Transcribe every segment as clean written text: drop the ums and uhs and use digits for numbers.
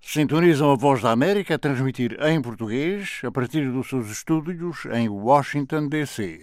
Sintonizam a Voz da América a transmitir em português a partir dos seus estúdios em Washington, D.C.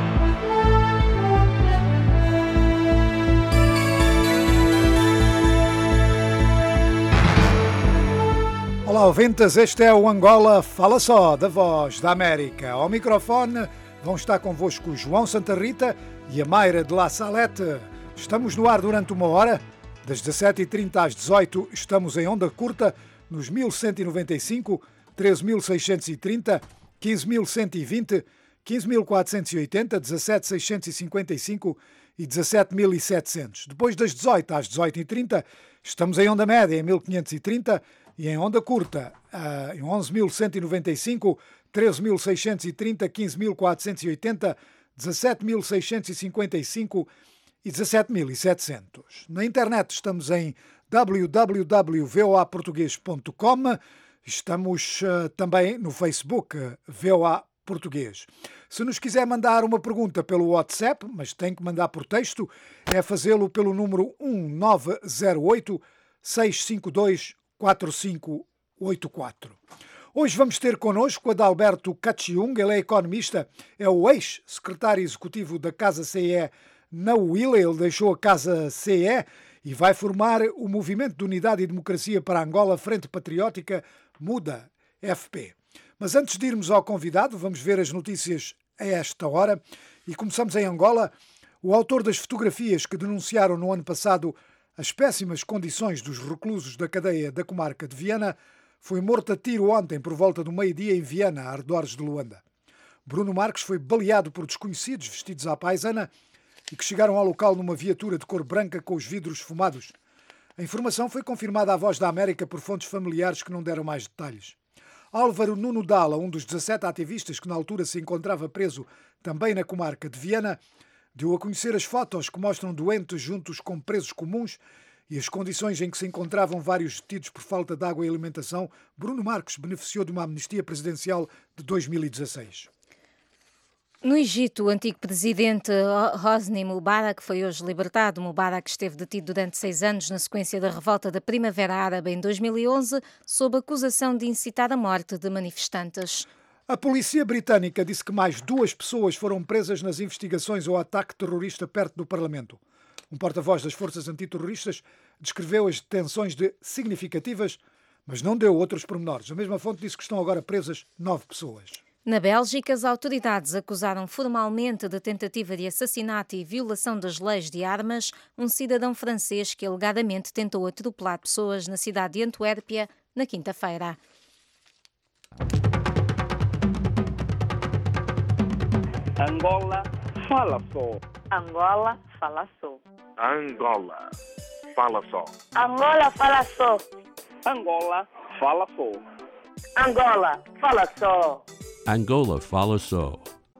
Olá, ouvintes, este é o Angola Fala Só, da Voz da América. Ao microfone vão estar convosco João Santa Rita e a Mayra de La Salete. Estamos no ar durante uma hora, das 17h30 às 18h, estamos em onda curta, nos 1195, 13630, 15120, 15480, 17655 e 17700. Depois das 18 às 18h30, estamos em onda média em 1530 e em onda curta em 11.195, 13.630, 15.480, 17.655 e 17.700. Na internet estamos em www.voaportugues.com. Estamos também no Facebook VOA Português. Se nos quiser mandar uma pergunta pelo WhatsApp, mas tem que mandar por texto, é fazê-lo pelo número 1908 652 4584. Hoje vamos ter connosco Adalberto Cachiung, ele é economista, é o ex-secretário executivo da Casa CE na UILA, ele deixou a Casa CE e vai formar o Movimento de Unidade e Democracia para Angola, Frente Patriótica Muda, FP. Mas antes de irmos ao convidado, vamos ver as notícias a esta hora e começamos em Angola. O autor das fotografias que denunciaram no ano passado as péssimas condições dos reclusos da cadeia da comarca de Viana foi morto a tiro ontem por volta do meio-dia em Viana, a arredores de Luanda. Bruno Marques foi baleado por desconhecidos vestidos à paisana e que chegaram ao local numa viatura de cor branca com os vidros fumados. A informação foi confirmada à Voz da América por fontes familiares que não deram mais detalhes. Álvaro Nuno Dalla, um dos 17 ativistas que na altura se encontrava preso também na comarca de Viana, deu a conhecer as fotos que mostram doentes juntos com presos comuns e as condições em que se encontravam vários detidos por falta de água e alimentação. Bruno Marques beneficiou de uma amnistia presidencial de 2016. No Egito, o antigo presidente Hosni Mubarak foi hoje libertado. Mubarak esteve detido durante 6 anos na sequência da revolta da Primavera Árabe em 2011, sob acusação de incitar a morte de manifestantes. A polícia britânica disse que mais 2 pessoas foram presas nas investigações ao ataque terrorista perto do Parlamento. Um porta-voz das forças antiterroristas descreveu as detenções de significativas, mas não deu outros pormenores. A mesma fonte disse que estão agora presas 9 pessoas. Na Bélgica, as autoridades acusaram formalmente de tentativa de assassinato e violação das leis de armas um cidadão francês que alegadamente tentou atropelar pessoas na cidade de Antuérpia na quinta-feira. Angola Fala Só. Angola Fala Só. Angola Fala Só. Angola Fala Só. Angola Fala Só. Angola Fala Só. Angola Fala Só.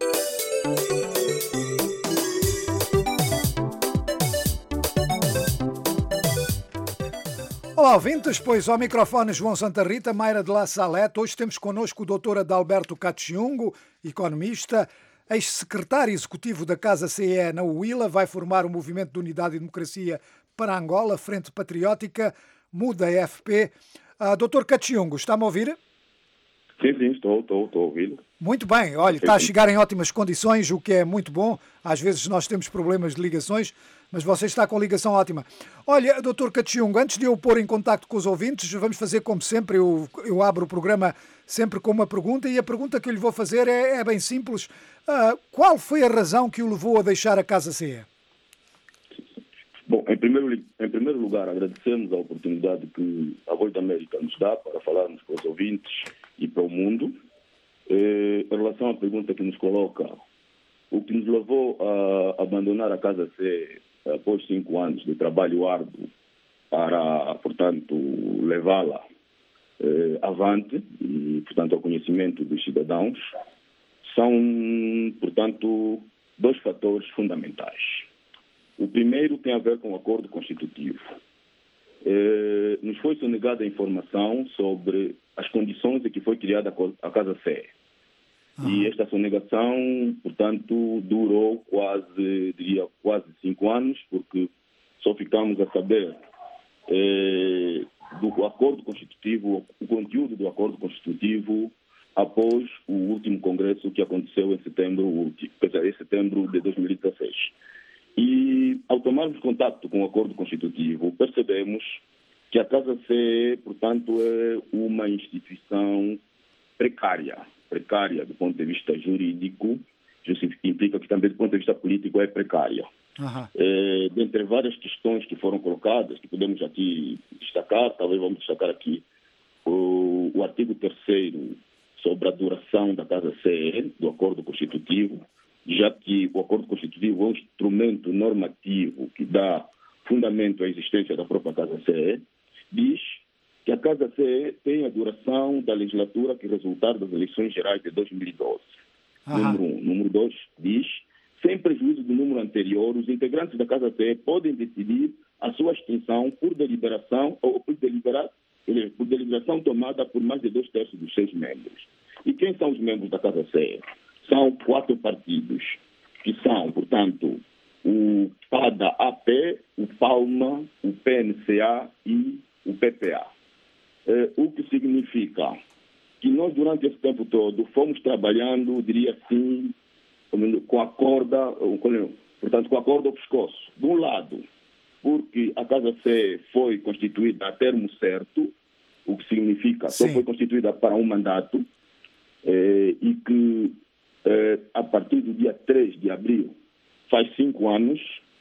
Olá, ouvintes, pois ao microfone João Santa Rita, Mayra de La Salete. Hoje temos connosco o Dr. Adalberto Cachiung, economista, ex-secretário executivo da Casa CE na UILA, vai formar o Movimento de Unidade e Democracia para Angola, Frente Patriótica Muda, FP. Dr. Cachiung, está-me a ouvir? Sim, estou a ouvir. Muito bem, olha, está a chegar em ótimas condições, o que é muito bom. Às vezes nós temos problemas de ligações, mas você está com ligação ótima. Olha, Dr. Cachiung, antes de eu pôr em contacto com os ouvintes, vamos fazer como sempre, eu abro o programa sempre com uma pergunta e a pergunta que eu lhe vou fazer é bem simples. Qual foi a razão que o levou a deixar a Casa CE? Bom, em primeiro lugar, agradecemos a oportunidade que a Voz da América nos dá para falarmos com os ouvintes e para o mundo. Em relação à pergunta que nos coloca, o que nos levou a abandonar a Casa C após 5 anos de trabalho árduo para, portanto, levá-la avante e, portanto, ao conhecimento dos cidadãos, são, portanto, 2 fatores fundamentais. O primeiro tem a ver com o acordo constitutivo. Nos foi sonegada a informação sobre as condições em que foi criada a Casa CE. E esta sonegação, portanto, durou quase 5 anos, porque só ficamos a saber do acordo constitutivo, o conteúdo do acordo constitutivo após o último congresso que aconteceu em setembro de 2016. E ao tomarmos contato com o acordo constitutivo, percebemos que a Casa CE, portanto, é uma instituição precária do ponto de vista jurídico, isso implica que também do ponto de vista político é precária. Dentre várias questões que foram colocadas, que podemos aqui destacar, talvez vamos destacar aqui o artigo 3º sobre a duração da Casa CE, do acordo constitutivo, já que o acordo constitutivo é um instrumento normativo que dá fundamento à existência da própria Casa CE, diz que a Casa CE tem a duração da legislatura que resultar das eleições gerais de 2012. Número 1. Número 2 diz, sem prejuízo do número anterior, os integrantes da Casa CE podem decidir a sua extinção por deliberação ou por deliberação tomada por mais de 2/3 dos seus membros. E quem são os membros da Casa CE? São 4 partidos, que são, portanto, o PADA-AP, o PALMA, o PNCA e o PPA. O que significa que nós, durante esse tempo todo, fomos trabalhando, diria assim, com a corda ao pescoço. De um lado, porque a Casa C foi constituída a termo certo, o que significa só foi constituída para um mandato, e que a partir do dia 3 de abril faz 5 anos,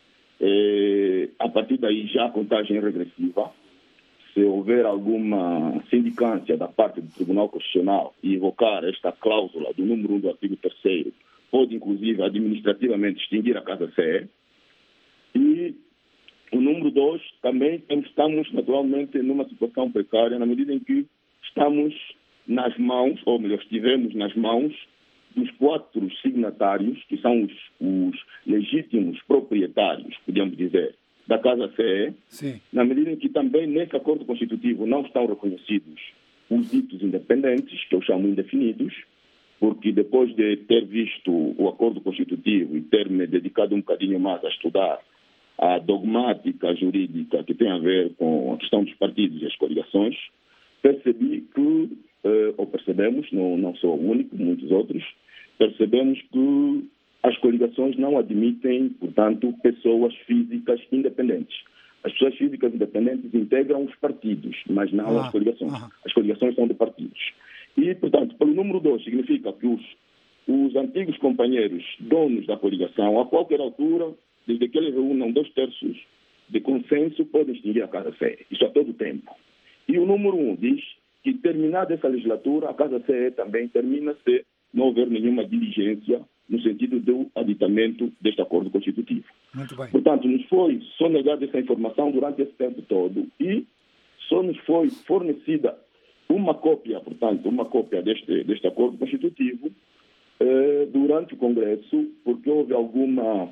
a partir daí já a contagem é regressiva. Se houver alguma sindicância da parte do Tribunal Constitucional e invocar esta cláusula do número 1 do artigo 3º, pode inclusive administrativamente extinguir a Casa CE. E o número 2, também estamos naturalmente numa situação precária, na medida em que estamos nas mãos, ou melhor, estivemos nas mãos dos 4 signatários, que são os legítimos proprietários, podemos dizer, da Casa CE, na medida em que também nesse acordo constitutivo não estão reconhecidos os ditos independentes, que eu chamo indefinidos, porque depois de ter visto o acordo constitutivo e ter me dedicado um bocadinho mais a estudar a dogmática jurídica que tem a ver com a questão dos partidos e as coligações, percebi que, ou percebemos, não sou o único, muitos outros, percebemos que as coligações não admitem, portanto, pessoas físicas independentes. As pessoas físicas independentes integram os partidos, mas não as coligações. As coligações são de partidos. E, portanto, pelo número 2, significa que os antigos companheiros donos da coligação, a qualquer altura, desde que eles reúnam 2/3 de consenso, podem extinguir a Casa CE. Isso a todo tempo. E o número 1 diz que, terminada essa legislatura, a Casa CE também termina se não houver nenhuma diligência no sentido do aditamento deste acordo constitutivo. Muito bem. Portanto, nos foi sonegada essa informação durante esse tempo todo e só nos foi fornecida uma cópia deste acordo constitutivo durante o Congresso, porque houve alguma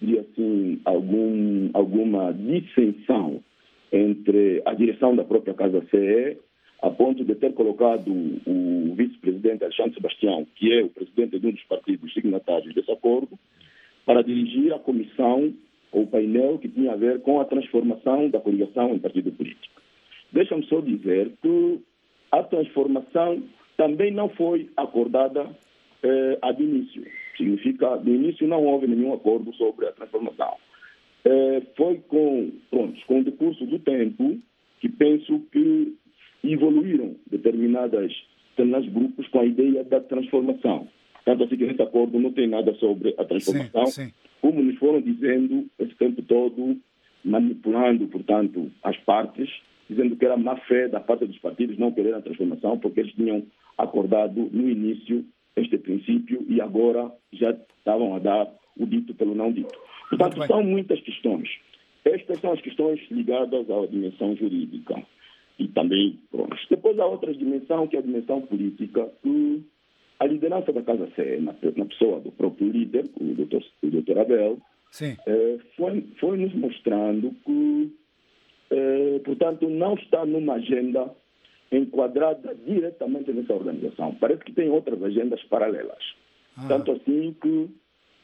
dissensão entre a direção da própria Casa CE, a ponto de ter colocado o vice-presidente Alexandre Sebastião, que é o presidente de um dos partidos signatários desse acordo, para dirigir a comissão ou painel que tinha a ver com a transformação da coligação em partido político. Deixa-me só dizer que a transformação também não foi acordada de início. Significa, de início não houve nenhum acordo sobre a transformação. Foi com o decurso do tempo que penso que evoluíram determinados grupos com a ideia da transformação. Tanto assim que nesse acordo não tem nada sobre a transformação, como nos foram dizendo esse tempo todo, manipulando, portanto, as partes, dizendo que era má fé da parte dos partidos não querer a transformação, porque eles tinham acordado no início este princípio e agora já estavam a dar o dito pelo não dito. Portanto, são muitas questões. Estas são as questões ligadas à dimensão jurídica. E também, depois há outra dimensão, que é a dimensão política, que a liderança da Casa CE, na pessoa do próprio líder, o Dr. Abel, foi nos mostrando que, portanto, não está numa agenda enquadrada diretamente nessa organização. Parece que tem outras agendas paralelas. Tanto assim que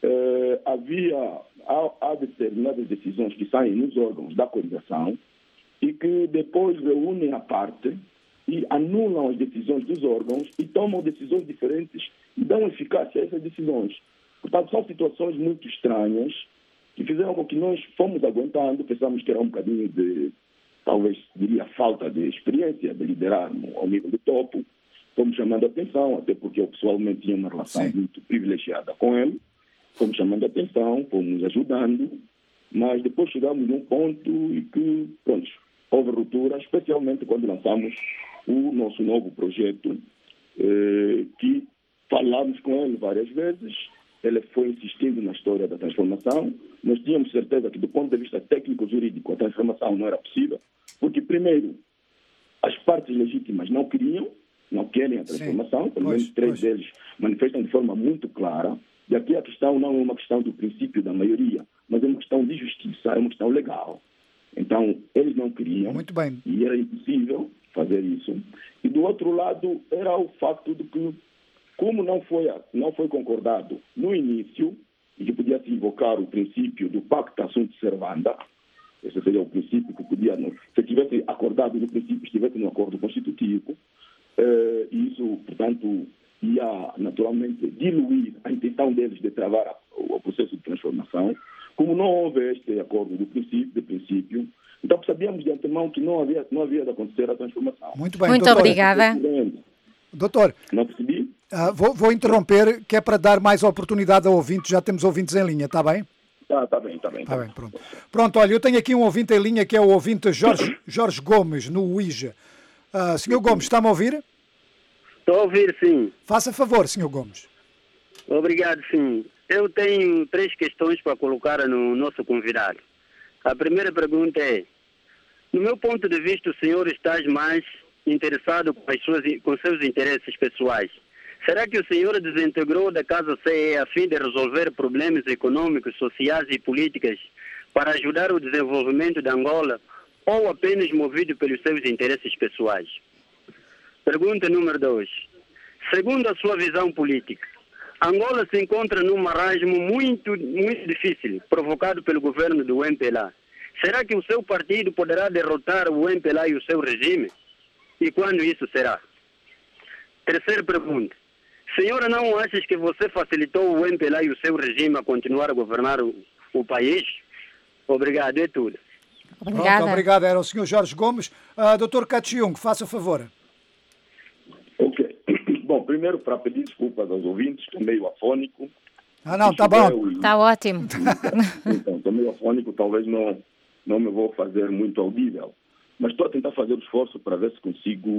há determinadas decisões que saem nos órgãos da coligação e que depois reúnem a parte e anulam as decisões dos órgãos e tomam decisões diferentes e dão eficácia a essas decisões. Portanto, são situações muito estranhas que fizeram com que nós fomos aguentando, pensamos que era um bocadinho de, talvez diria, falta de experiência de liderar ao nível do topo. Fomos chamando a atenção, até porque eu pessoalmente tinha uma relação muito privilegiada com ele. Fomos chamando a atenção, fomos ajudando, mas depois chegamos num ponto em que, pronto, houve ruptura, especialmente quando lançamos o nosso novo projeto, que falámos com ele várias vezes. Ele foi insistindo na história da transformação. Nós tínhamos certeza que, do ponto de vista técnico-jurídico, a transformação não era possível, porque, primeiro, as partes legítimas não querem a transformação, pelo menos três deles manifestam de forma muito clara. E aqui a questão não é uma questão do princípio da maioria, mas é uma questão de justiça, é uma questão legal. Então, eles não queriam, muito bem, e era impossível fazer isso. E, do outro lado, era o facto de que, como não foi concordado no início, e que podia-se invocar o princípio do pacta sunt servanda, esse seria o princípio que podia, se tivesse acordado no princípio, estivesse no acordo constitutivo, e isso, portanto, ia naturalmente diluir a intenção deles de travar o processo de transformação. Como não houve este acordo de princípio, então sabíamos de antemão que não havia de acontecer a transformação. Muito bem, muito doutor. Obrigada. Doutor, não percebi? Vou interromper, que é para dar mais oportunidade a ouvintes. Já temos ouvintes em linha, está bem? Está bem, pronto. Pronto, olha, eu tenho aqui um ouvinte em linha, que é o ouvinte Jorge Gomes, no Uija. Senhor Gomes, está-me a ouvir? Estou a ouvir, sim. Faça favor, senhor Gomes. Obrigado, sim. Eu tenho 3 questões para colocar no nosso convidado. A primeira pergunta é: no meu ponto de vista, o senhor está mais interessado com seus interesses pessoais. Será que o senhor desintegrou da Casa CE a fim de resolver problemas econômicos, sociais e políticos para ajudar o desenvolvimento de Angola, ou apenas movido pelos seus interesses pessoais? Pergunta número 2. Segundo a sua visão política, Angola se encontra num marasmo muito difícil, provocado pelo governo do MPLA. Será que o seu partido poderá derrotar o MPLA e o seu regime? E quando isso será? Terceira pergunta. Senhora, não achas que você facilitou o MPLA e o seu regime a continuar a governar o país? Obrigado, é tudo. Obrigada. Pronto, obrigado. Era o senhor Jorge Gomes. Dr. Kachiung, faça favor. Ok. Bom, primeiro, para pedir desculpas aos ouvintes, estou meio afônico. Não, está bom. Está ótimo. Então, estou meio afônico, talvez não me vou fazer muito audível. Mas estou a tentar fazer o esforço para ver se consigo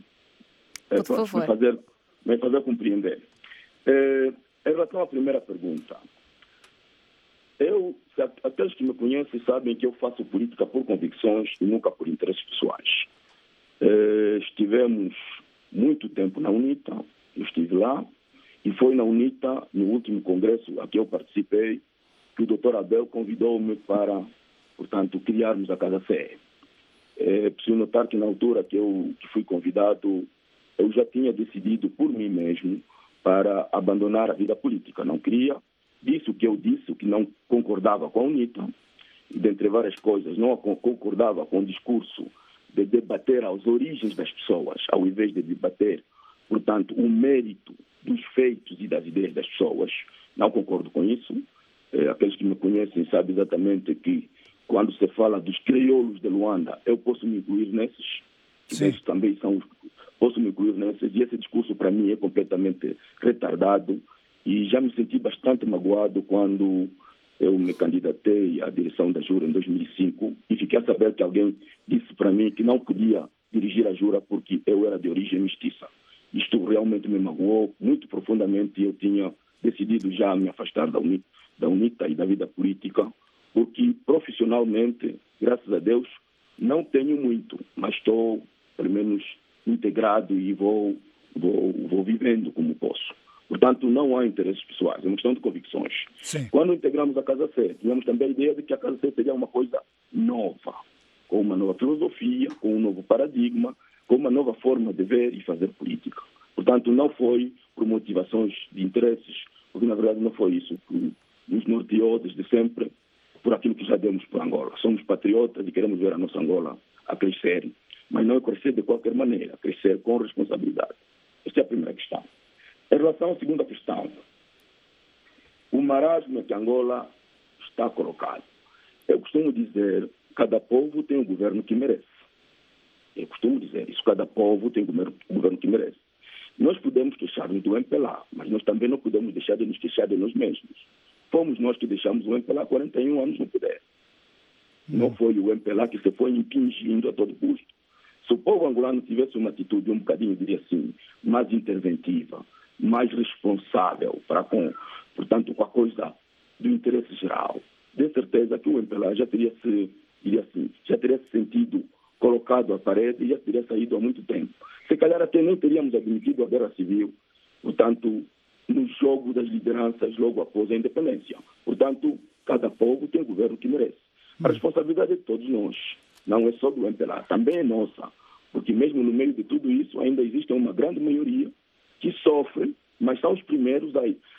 me fazer compreender. Em relação à primeira pergunta, aqueles que me conhecem sabem que eu faço política por convicções e nunca por interesses pessoais. Estivemos muito tempo na UNITA, eu estive lá, e foi na UNITA, no último congresso a que eu participei, que o Dr. Abel convidou-me para, portanto, criarmos a Casa CE. Preciso notar que na altura que fui convidado, eu já tinha decidido por mim mesmo para abandonar a vida política. Não queria, disse o que eu disse, o que não concordava com a UNITA, e dentre várias coisas, não concordava com o discurso de debater as origens das pessoas, ao invés de debater, portanto, o mérito dos feitos e das ideias das pessoas. Não concordo com isso. Aqueles que me conhecem sabem exatamente que, quando se fala dos crioulos de Luanda, eu posso me incluir nesses. Esses também posso me incluir nesses. E esse discurso, para mim, é completamente retardado. E já me senti bastante magoado quando eu me candidatei à direção da Jura em 2005 e fiquei a saber que alguém disse para mim que não podia dirigir a Jura porque eu era de origem mestiça. Isto realmente me magoou muito profundamente e eu tinha decidido já me afastar da UNITA e da vida política, porque profissionalmente, graças a Deus, não tenho muito, mas estou, pelo menos, integrado e vou vivendo como posso. Portanto, não há interesses pessoais, é uma questão de convicções. Sim. Quando integramos a Casa C, tivemos também a ideia de que a Casa C seria uma coisa nova, com uma nova filosofia, com um novo paradigma, com uma nova forma de ver e fazer política. Portanto, não foi por motivações de interesses, porque na verdade não foi isso que nos norteou desde sempre por aquilo que já demos por Angola. Somos patriotas e queremos ver a nossa Angola a crescer, mas não é crescer de qualquer maneira, crescer com responsabilidade. Esta é a primeira questão. Em relação à segunda questão, o marasmo que Angola está colocado. Eu costumo dizer, cada povo tem o governo que merece. Eu costumo dizer isso, cada povo tem o governo que merece. Nós podemos queixar-nos do MPLA, mas nós também não podemos deixar de nos queixar de nós mesmos. Fomos nós que deixamos o MPLA há 41 anos no poder. Não foi o MPLA que se foi impingindo a todo custo. Se o povo angolano tivesse uma atitude um bocadinho, diria assim, mais interventiva, mais responsável portanto, com a coisa do interesse geral, de certeza que o MPLA já teria se sentido colocado à parede e já teria saído há muito tempo. Se calhar até nem teríamos admitido a guerra civil, portanto, no jogo das lideranças logo após a independência. Portanto, cada povo tem o governo que merece. A responsabilidade é de todos nós, não é só do MPLA, também é nossa, porque mesmo no meio de tudo isso ainda existe uma grande maioria que sofre, mas são os primeiros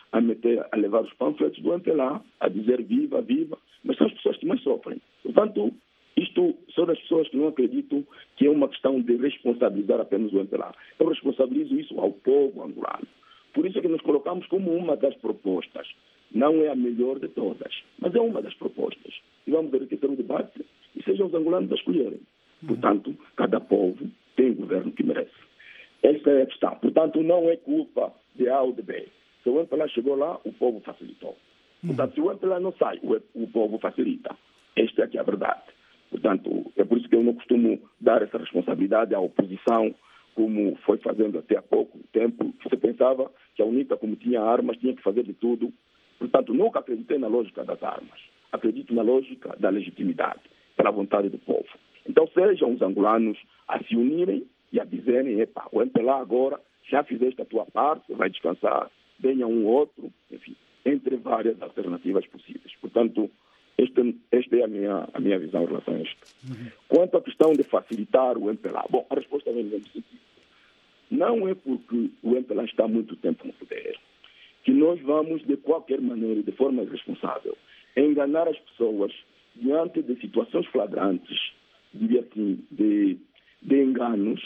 a levar os panfletos do MPLA, a dizer viva, viva, mas são as pessoas que mais sofrem. Portanto, isto são das pessoas que não acreditam que é uma questão de responsabilizar apenas o MPLA. Eu responsabilizo isso ao povo angolano. Por isso é que nos colocamos como uma das propostas. Não é a melhor de todas, mas é uma das propostas. E vamos enriquecer o debate e sejam os angolanos a escolherem. Portanto, cada povo tem o governo que merece. Esta é a questão. Portanto, não é culpa de A ou de B. Se o MPLA chegou lá, o povo facilitou. Portanto, se o MPLA não sai, o povo facilita. Esta é que é a verdade. Portanto, é por isso que eu não costumo dar essa responsabilidade à oposição, como foi fazendo até há pouco tempo, que você pensava que a UNITA, como tinha armas, tinha que fazer de tudo. Portanto, nunca acreditei na lógica das armas. Acredito na lógica da legitimidade, pela vontade do povo. Então, sejam os angolanos a se unirem e a dizerem, o MPLA agora já fizeste a tua parte, vai descansar, venha um outro, enfim, entre várias alternativas possíveis. Portanto, esta é a minha visão em relação a isto. Quanto à questão de facilitar o MPLA, bom, a resposta vem no mesmo sentido. Não é porque o MPLA está há muito tempo no poder que nós vamos, de qualquer maneira, de forma irresponsável, enganar as pessoas diante de situações flagrantes, diria assim, de enganos,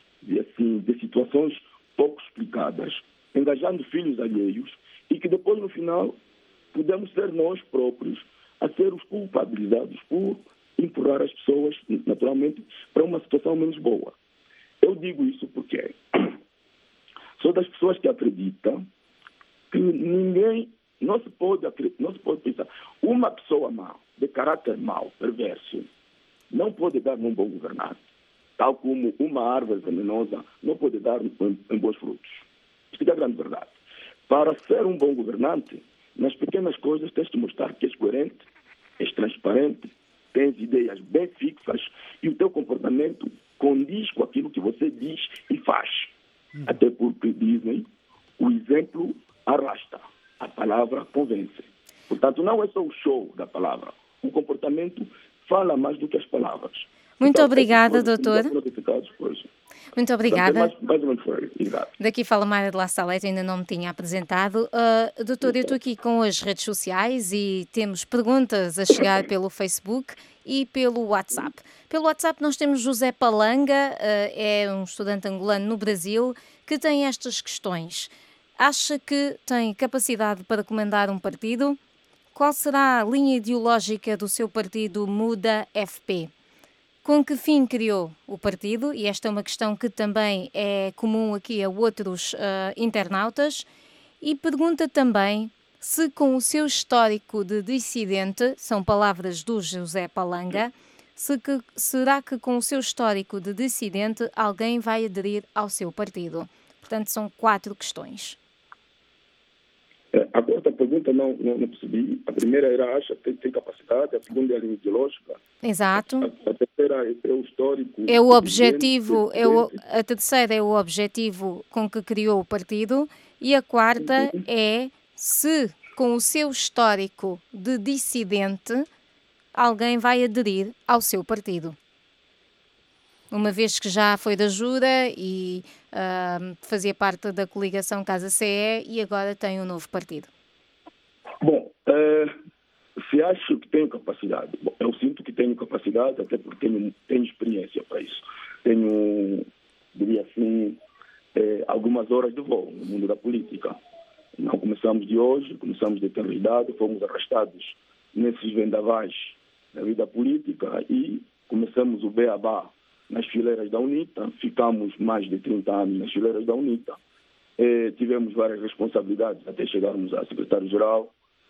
de situações pouco explicadas, engajando filhos alheios e que depois, no final, podemos ser nós próprios a ser os culpabilizados por empurrar as pessoas, naturalmente, para uma situação menos boa. Eu digo isso porque sou das pessoas que acreditam que não se pode pensar. Uma pessoa má, de caráter mau, perverso, não pode dar um bom governante, tal como uma árvore venenosa não pode dar bons frutos. Isto é a grande verdade. Para ser um bom governante, nas pequenas coisas tens de mostrar que és coerente, és transparente, tens ideias bem fixas e o teu comportamento condiz com aquilo que você diz e faz. Até porque dizem, o exemplo arrasta, a palavra convence. Portanto, não é só o show da palavra, o comportamento fala mais do que as palavras. Muito obrigada, doutor. Muito Portanto, obrigada. mais ou menos foi. Exato. Daqui fala Mara de La Salete, ainda não me tinha apresentado. Doutor, eu estou aqui com as redes sociais e temos perguntas a chegar pelo Facebook e pelo WhatsApp. Pelo WhatsApp nós temos José Palanga, é um estudante angolano no Brasil, que tem estas questões. Acha que tem capacidade para comandar um partido? Qual será a linha ideológica do seu partido Muda FP? Com que fim criou o partido? E esta é uma questão que também é comum aqui a outros internautas. E pergunta também se com o seu histórico de dissidente, são palavras do José Palanga, será que com o seu histórico de dissidente alguém vai aderir ao seu partido? Portanto, são 4 questões. A quarta pergunta não percebi. A primeira era, acha que tem capacidade, a segunda é a linha ideológica. Exato. A terceira é o histórico. É o objetivo, a terceira é o objetivo com que criou o partido e a quarta é se com o seu histórico de dissidente alguém vai aderir ao seu partido. Uma vez que já foi da Jura e fazia parte da coligação Casa CE e agora tem um novo partido. Bom, se acho que tenho capacidade, bom, eu sinto que tenho capacidade, até porque tenho experiência para isso. Tenho, diria assim, algumas horas de voo no mundo da política. Não começamos de hoje, começamos de ter idade, fomos arrastados nesses vendavais da vida política e começamos o beabá nas fileiras da UNITA, ficamos mais de 30 anos nas fileiras da UNITA, tivemos várias responsabilidades até chegarmos a secretário-geral,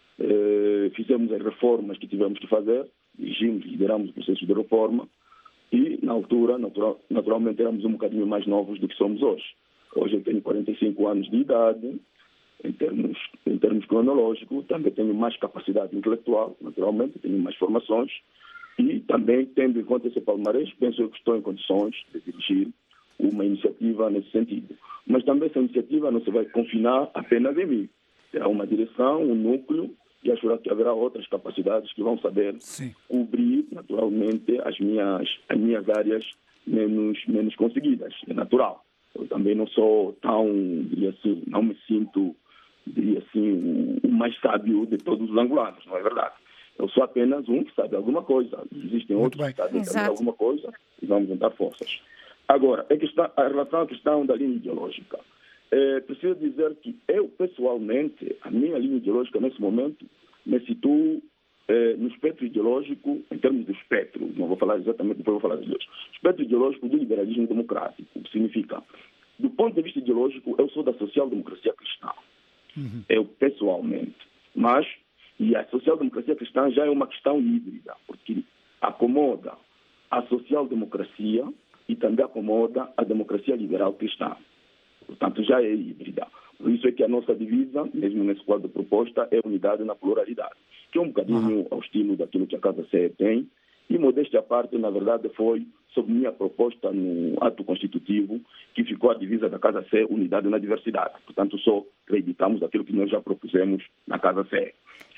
fizemos as reformas que tivemos que fazer, dirigimos, lideramos o processo de reforma e, na altura, naturalmente, éramos um bocadinho mais novos do que somos hoje. Hoje eu tenho 45 anos de idade, em termos cronológicos, também tenho mais capacidade intelectual, naturalmente, tenho mais formações e também, tendo em conta esse palmarés, penso que estou em condições de dirigir uma iniciativa nesse sentido. Mas também essa iniciativa não se vai confinar apenas em mim. Terá uma direção, um núcleo, e acho que haverá outras capacidades que vão saber cobrir, naturalmente, as minhas áreas menos conseguidas. É natural. Eu também não sou tão, diria assim, não me sinto, diria assim, o mais sábio de todos os angolanos, não é verdade? Eu sou apenas um que sabe alguma coisa. Existem outros que sabem também alguma coisa e vamos juntar forças. Agora, a relação à questão da linha ideológica. Preciso dizer que eu, pessoalmente, a minha linha ideológica nesse momento me situo no espectro ideológico, em termos de espectro, não vou falar exatamente, depois vou falar dos dois. Espectro ideológico do liberalismo democrático, o que significa, do ponto de vista ideológico, eu sou da social-democracia cristã. Eu, pessoalmente. Mas, e a social-democracia cristã já é uma questão híbrida, porque acomoda a social-democracia e também acomoda a democracia liberal cristã. Portanto, já é híbrida. Por isso é que a nossa divisa, mesmo nesse quadro de proposta, é unidade na pluralidade, que é um bocadinho ao estilo daquilo que a Casa CE tem. E, modéstia à parte, na verdade, foi sob minha proposta no ato constitutivo que ficou a divisa da Casa CE, unidade na diversidade. Portanto, só reeditamos aquilo que nós já propusemos na Casa CE.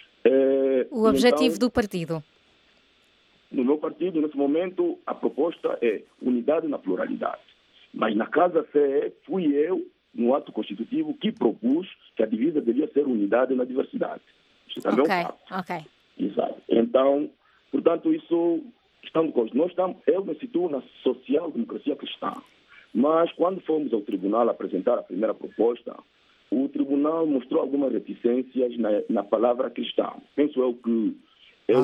O objetivo do partido? No meu partido, nesse momento, a proposta é unidade na pluralidade. Mas na Casa CE, fui eu, no ato constitutivo, que propus que a divisa devia ser unidade na diversidade. Isso também é um fato. Exato. Então, portanto, isso estamos com eu me situo na social-democracia cristã. Mas, quando fomos ao tribunal apresentar a primeira proposta, o tribunal mostrou algumas reticências na palavra cristã. Penso eu que é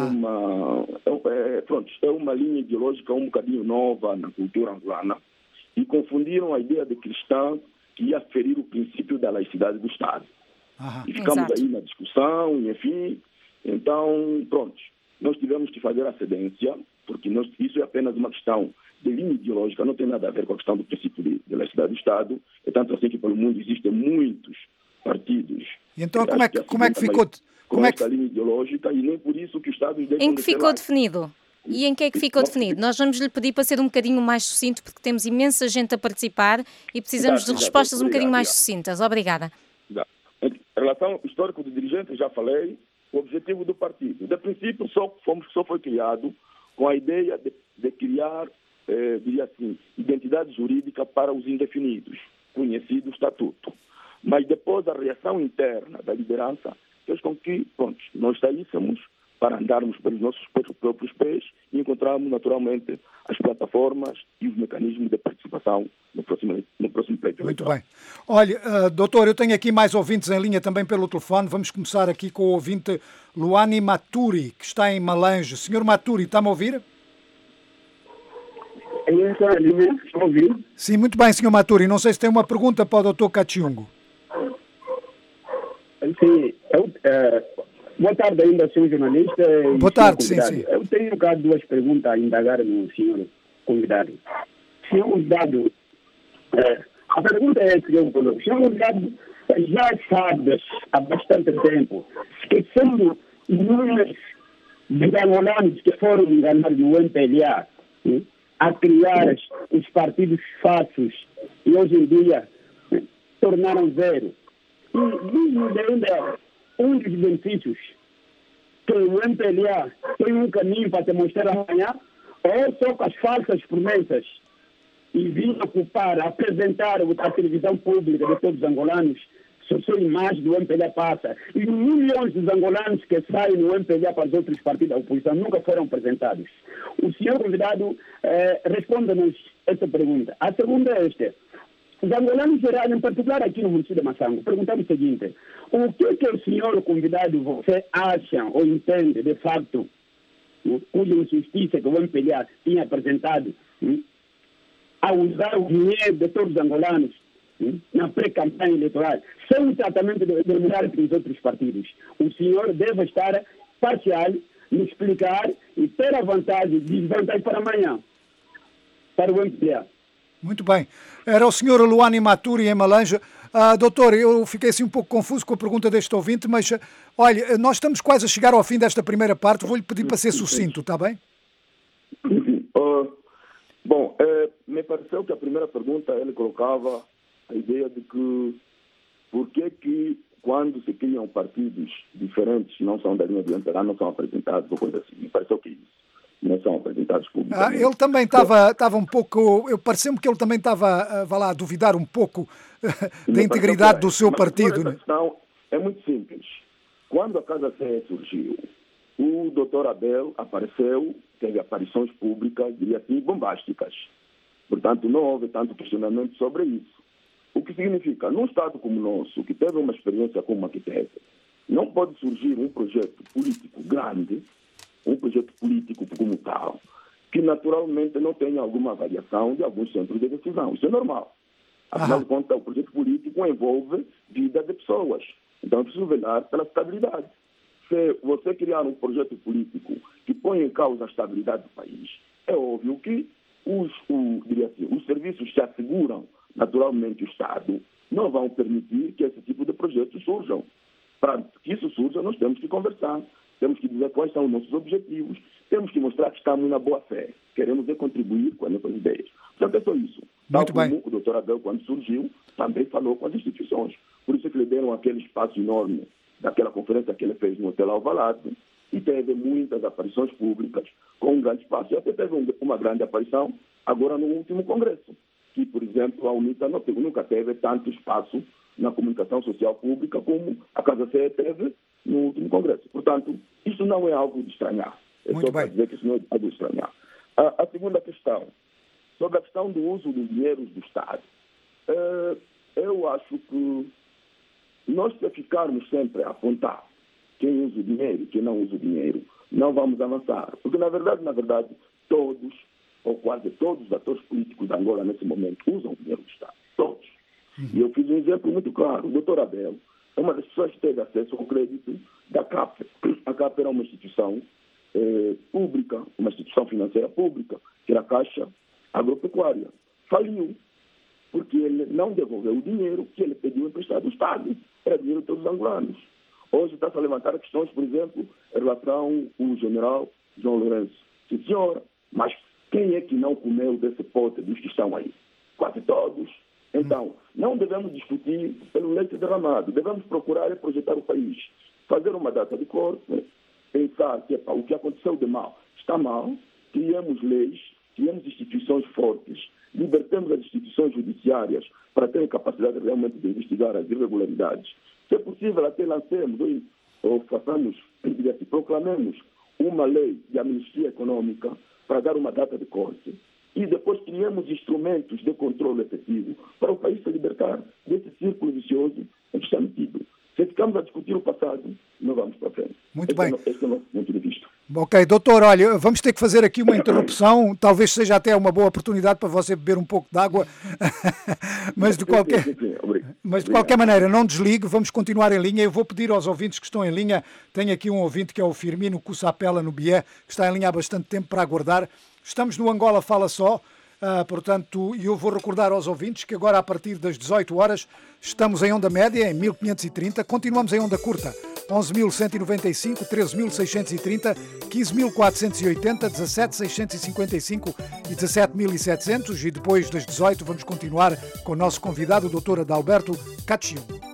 uma linha ideológica um bocadinho nova na cultura angolana e confundiram a ideia de cristã que ia ferir o princípio da laicidade do Estado. E ficamos aí na discussão, enfim. Então, pronto, nós tivemos que fazer a cedência, porque isso é apenas uma questão de linha ideológica, não tem nada a ver com a questão do princípio de laicidade do Estado. É tanto assim que pelo mundo existem muitos partidos. E então, como é que ficou? Com esta linha ideológica, e nem por isso que o Estado... Em que ficou definido? E em que é que ficou definido? Nós vamos lhe pedir para ser um bocadinho mais sucinto, porque temos imensa gente a participar e precisamos de respostas um bocadinho mais sucintas. Obrigada. Em relação ao histórico do dirigente, já falei, o objetivo do partido. De princípio, só foi criado com a ideia de criar, diria assim, identidade jurídica para os indefinidos, conhecido estatuto. Mas depois a reação interna da liderança fez com que, nós saíssemos para andarmos pelos nossos próprios pés e encontrarmos naturalmente as plataformas e os mecanismos de participação no próximo pleito. Muito bem. Olha, doutor, eu tenho aqui mais ouvintes em linha também pelo telefone. Vamos começar aqui com o ouvinte Luani Maturi, que está em Malange. Senhor Maturi, está-me a ouvir? Estou a ouvir? Sim, muito bem, senhor Maturi. Não sei se tem uma pergunta para o doutor Kachungo. Sim, boa tarde ainda, senhor jornalista. Boa tarde, sim. Eu tenho cá duas perguntas a indagar no senhor convidado. Senhor convidado, a pergunta é que eu coloco. Senhor convidado, já sabe há bastante tempo que sendo inúmeros de angolanos que foram enganados do MPLA a criar os partidos falsos e hoje em dia tornaram zero. E ainda um dos benefícios que o MPLA tem um caminho para te mostrar amanhã, ou só com as falsas promessas e vir ocupar, apresentar a televisão pública de todos os angolanos só sei mais do MPLA passa. E milhões de angolanos que saem no MPLA para os outros partidos da oposição nunca foram apresentados. O senhor convidado responda-nos essa pergunta. A segunda é esta. Os angolanos gerais, em particular aqui no município de Massango, perguntamos o seguinte: o que o senhor convidado você acha ou entende de facto cuja injustiça que o MPLA tinha apresentado a usar o dinheiro de todos os angolanos na pré-campanha eleitoral, sem o tratamento de mudar para os outros partidos? O senhor deve estar parcial, me explicar e ter a vantagem, desvantagem para amanhã, para o MPLA. Muito bem. Era o senhor Luani Maturi em Malanja. Doutor, eu fiquei assim um pouco confuso com a pergunta deste ouvinte, mas olha, nós estamos quase a chegar ao fim desta primeira parte. Vou-lhe pedir para ser sucinto, está bem? Bom, me pareceu que a primeira pergunta ele colocava a ideia de que por que quando se criam partidos diferentes não são da linha do MPLA, não são apresentados ou coisa assim. Me pareceu que isso não são apresentados publicamente. Ele também estava um pouco... Pareceu-me que ele também estava a duvidar um pouco da integridade do seu partido. A questão é muito simples. Quando a Casa CE surgiu, o Dr. Abel apareceu, teve aparições públicas, diria assim, bombásticas. Portanto, não houve tanto questionamento sobre isso. O que significa, num Estado como o nosso, que teve uma experiência como a que teve, não pode surgir um projeto político grande, um projeto político como tal, que naturalmente não tenha alguma avaliação de alguns centros de decisão. Isso é normal. Afinal de contas, o projeto político envolve vida de pessoas. Então é preciso velar pela estabilidade. Se você criar um projeto político que põe em causa a estabilidade do país, é óbvio que os serviços que asseguram naturalmente o Estado não vão permitir que esse tipo de projetos surjam. Para que isso surja, nós temos que conversar. Temos que dizer quais são os nossos objetivos, temos que mostrar que estamos na boa fé, queremos contribuir com as nossas ideias. Portanto, é só isso. Tal como o Dr. Abel, quando surgiu, também falou com as instituições. Por isso que lhe deram aquele espaço enorme daquela conferência que ele fez no Hotel Alvalade e teve muitas aparições públicas com um grande espaço. E até teve uma grande aparição agora no último congresso, que, por exemplo, a UNITA nunca teve tanto espaço na comunicação social pública como a Casa CE teve no último congresso. Portanto, isso não é algo de estranhar. É só para dizer que isso não é algo de estranhar. A segunda questão, sobre a questão do uso dos dinheiros do Estado. Eu acho que nós, se ficarmos sempre a apontar quem usa o dinheiro e quem não usa o dinheiro, não vamos avançar. Porque, na verdade, todos, ou quase todos os atores políticos de Angola, nesse momento, usam o dinheiro do Estado. Todos. E eu fiz um exemplo muito claro. O Dr. Abel é uma das pessoas que teve acesso ao crédito da CAP. A CAP era uma instituição pública, uma instituição financeira pública, que era a Caixa Agropecuária. Faliu, porque ele não devolveu o dinheiro que ele pediu emprestado do Estado. Era dinheiro de todos os angolanos. Hoje está-se a levantar questões, por exemplo, em relação ao general João Lourenço. Sim, senhora, mas quem é que não comeu desse pote dos que estão aí? Quase todos. Então, não devemos discutir pelo leite derramado, devemos procurar e projetar o país, fazer uma data de corte, pensar que o que aconteceu de mal está mal, criamos leis, criamos instituições fortes, libertemos as instituições judiciárias para terem capacidade realmente de investigar as irregularidades. Se é possível, até lancemos ou façamos, proclamemos uma lei de amnistia econômica para dar uma data de corte. E depois criamos instrumentos de controle efetivo para o país se libertar desse círculo vicioso em que está metido. Se ficamos a discutir o passado, não vamos para frente. Muito bem. Esse é o nosso ponto de vista. Ok, doutor, olha, vamos ter que fazer aqui uma interrupção, talvez seja até uma boa oportunidade para você beber um pouco de água, mas de qualquer maneira, não desligue, vamos continuar em linha. Eu vou pedir aos ouvintes que estão em linha, tenho aqui um ouvinte que é o Firmino Cussapela no Bié, que está em linha há bastante tempo para aguardar. Estamos no Angola Fala Só, portanto, eu vou recordar aos ouvintes que agora a partir das 18 horas estamos em onda média, em 1530, continuamos em onda curta, 11.195, 13.630, 15.480, 17.655 e 17.700 e depois das 18 vamos continuar com o nosso convidado, o Dr. Adalberto Cachiungue.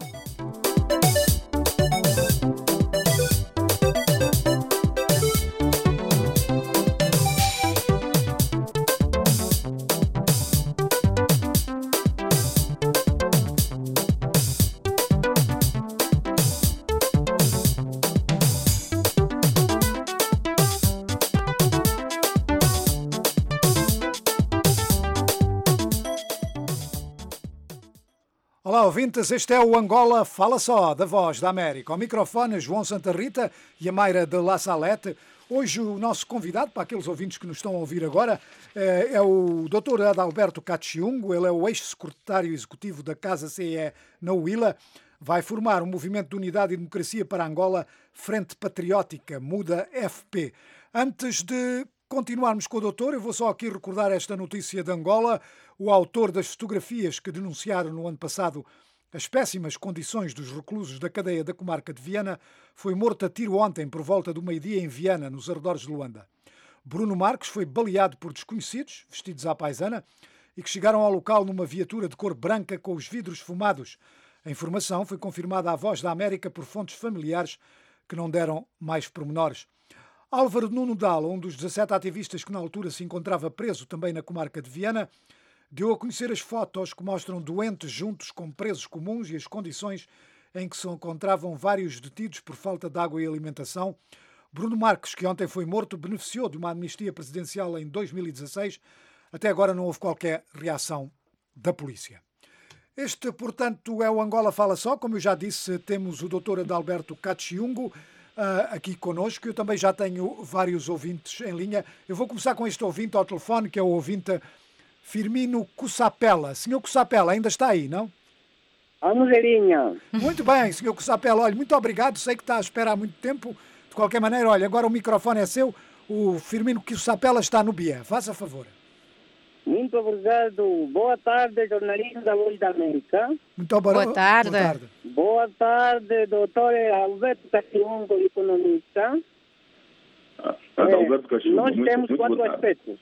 Olá, ouvintes, este é o Angola Fala Só, da Voz da América. Ao microfone, João Santa Rita e a Mayra de La Salette. Hoje o nosso convidado, para aqueles ouvintes que nos estão a ouvir agora, é o Dr. Adalberto Cachiungo. Ele é o ex-secretário executivo da Casa CE na Huila. Vai formar um movimento de unidade e democracia para Angola, Frente Patriótica, Muda FP. Antes de continuarmos com o doutor, eu vou só aqui recordar esta notícia de Angola. O autor das fotografias que denunciaram no ano passado as péssimas condições dos reclusos da cadeia da comarca de Viana foi morto a tiro ontem por volta do meio-dia em Viana, nos arredores de Luanda. Bruno Marques foi baleado por desconhecidos, vestidos à paisana, e que chegaram ao local numa viatura de cor branca com os vidros fumados. A informação foi confirmada à Voz da América por fontes familiares que não deram mais pormenores. Álvaro Nuno Dal, um dos 17 ativistas que na altura se encontrava preso também na comarca de Viana, deu a conhecer as fotos que mostram doentes juntos com presos comuns e as condições em que se encontravam vários detidos por falta de água e alimentação. Bruno Marques, que ontem foi morto, beneficiou de uma amnistia presidencial em 2016. Até agora não houve qualquer reação da polícia. Este, portanto, é o Angola Fala Só. Como eu já disse, temos o Dr. Adalberto Cachiungo aqui connosco. Eu também já tenho vários ouvintes em linha. Eu vou começar com este ouvinte ao telefone, que é o ouvinte Firmino Cussapela. Senhor Cussapela, ainda está aí, não? Vamos em linha. Muito bem, senhor Cussapela. Olha, muito obrigado. Sei que está a esperar há muito tempo. De qualquer maneira, olha, agora o microfone é seu. O Firmino Cussapela está no BIE. Faça favor. Muito obrigado. Boa tarde, jornalista da Voz da América. Muito boa tarde. Boa tarde. Boa tarde, doutor Alberto Cachiungo, economista. Alberto Cachiungo, nós temos quatro aspectos.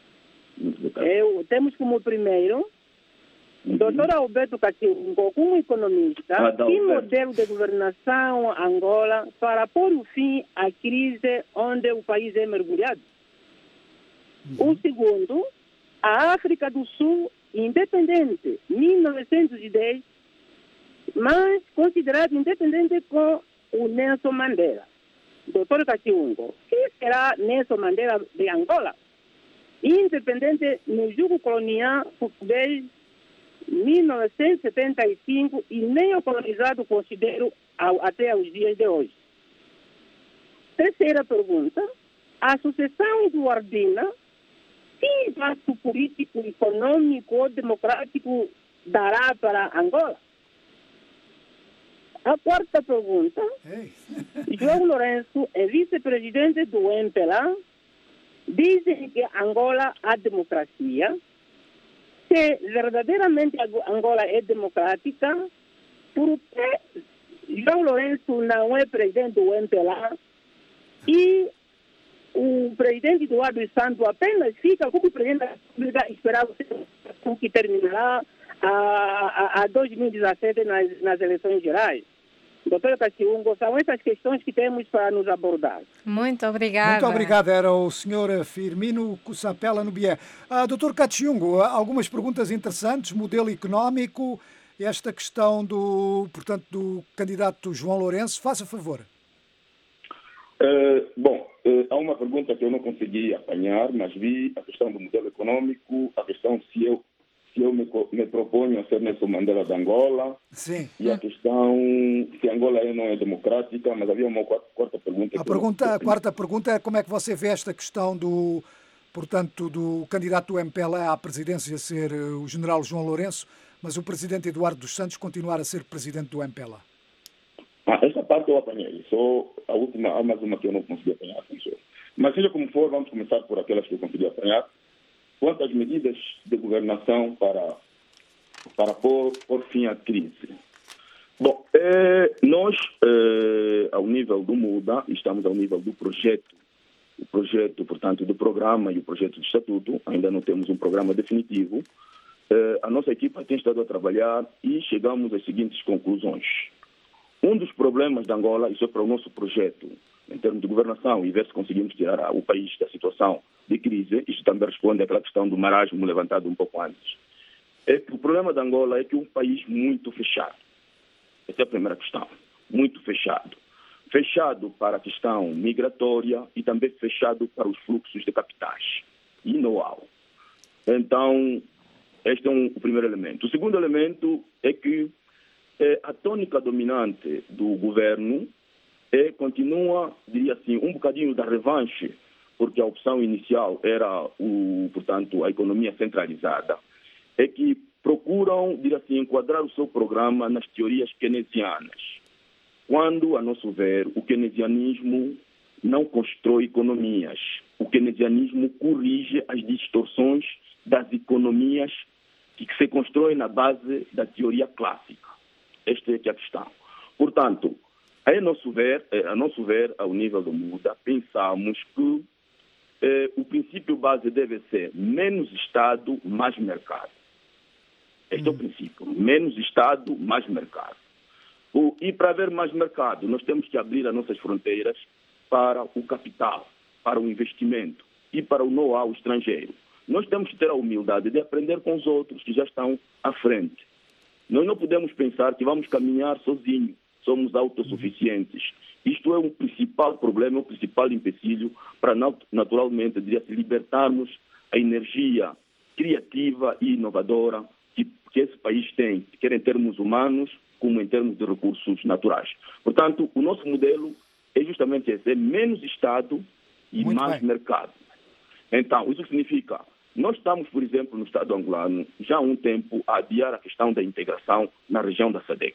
Temos como primeiro, doutor Alberto Cachiungo, como economista, que modelo de governação Angola para pôr o fim à crise onde o país é mergulhado? O segundo, a África do Sul, independente, 1910, mas considerado independente com o Nelson Mandela. Doutor Cachiungo, que será Nelson Mandela de Angola? Independente no jugo colonial português 1975 e neocolonizado considero até os dias de hoje. Terceira pergunta, a sucessão eduardina, que impacto político, econômico ou democrático dará para Angola? A quarta pergunta, João Lourenço é vice-presidente do MPLA. Dizem que Angola há democracia. Se verdadeiramente Angola é democrática, por que João Lourenço não é presidente do MPLA e o presidente Eduardo Santos apenas fica como presidente da República esperado que terminará a 2017 nas eleições gerais? Doutor Cachiungo, são essas questões que temos para nos abordar. Muito obrigada. Muito obrigado. Era o senhor Firmino Cussapela no BIE. Doutor Cachiungo, algumas perguntas interessantes. Modelo económico, esta questão do candidato João Lourenço. Faça favor. Há uma pergunta que eu não consegui apanhar, mas vi a questão do modelo econômico, a questão se eu me proponho a ser Nelson Mandela de Angola. Sim. E a questão se Angola não é democrática, mas havia uma quarta pergunta. A quarta pergunta é como é que você vê esta questão do candidato do MPLA à presidência ser o general João Lourenço, mas o presidente Eduardo dos Santos continuar a ser presidente do MPLA. Essa parte eu apanhei. Só a última, há mais uma que eu não consegui apanhar. Mas seja como for, vamos começar por aquelas que eu consegui apanhar. Quanto às medidas de governação para pôr fim à crise. Nós, ao nível do MUDA, estamos ao nível do projeto, portanto, do programa e o projeto de estatuto. Ainda não temos um programa definitivo. A nossa equipa tem estado a trabalhar e chegamos às seguintes conclusões. Um dos problemas de Angola, isso é para o nosso projeto, em termos de governação, e ver se conseguimos tirar o país da situação de crise, isto também responde àquela questão do marasmo levantado um pouco antes, é que o problema de Angola é que é um país muito fechado. Essa é a primeira questão. Muito fechado. Fechado para a questão migratória e também fechado para os fluxos de capitais e know-how. Então, este é o primeiro elemento. O segundo elemento é que tônica dominante do governo continua, diria assim, um bocadinho da revanche, porque a opção inicial era, portanto, a economia centralizada, é que procuram, diria assim, enquadrar o seu programa nas teorias keynesianas, quando, a nosso ver, o keynesianismo não constrói economias. O keynesianismo corrige as distorções das economias que se constroem na base da teoria clássica. Esta é que é a questão. Portanto, a nosso ver, ao nível do MUDA, pensamos que o princípio base deve ser menos Estado, mais mercado. Este é o princípio. Menos Estado, mais mercado. E para haver mais mercado, nós temos que abrir as nossas fronteiras para o capital, para o investimento e para o know-how estrangeiro. Nós temos que ter a humildade de aprender com os outros que já estão à frente. Nós não podemos pensar que vamos caminhar sozinhos, somos autossuficientes. Isto é um principal problema, um principal empecilho para, naturalmente, diria-se, libertarmos a energia criativa e inovadora que esse país tem, quer em termos humanos, como em termos de recursos naturais. Portanto, o nosso modelo é justamente esse, é menos Estado e mais mercado. Então, isso significa, nós estamos, por exemplo, no Estado angolano, já há um tempo a adiar a questão da integração na região da SADC.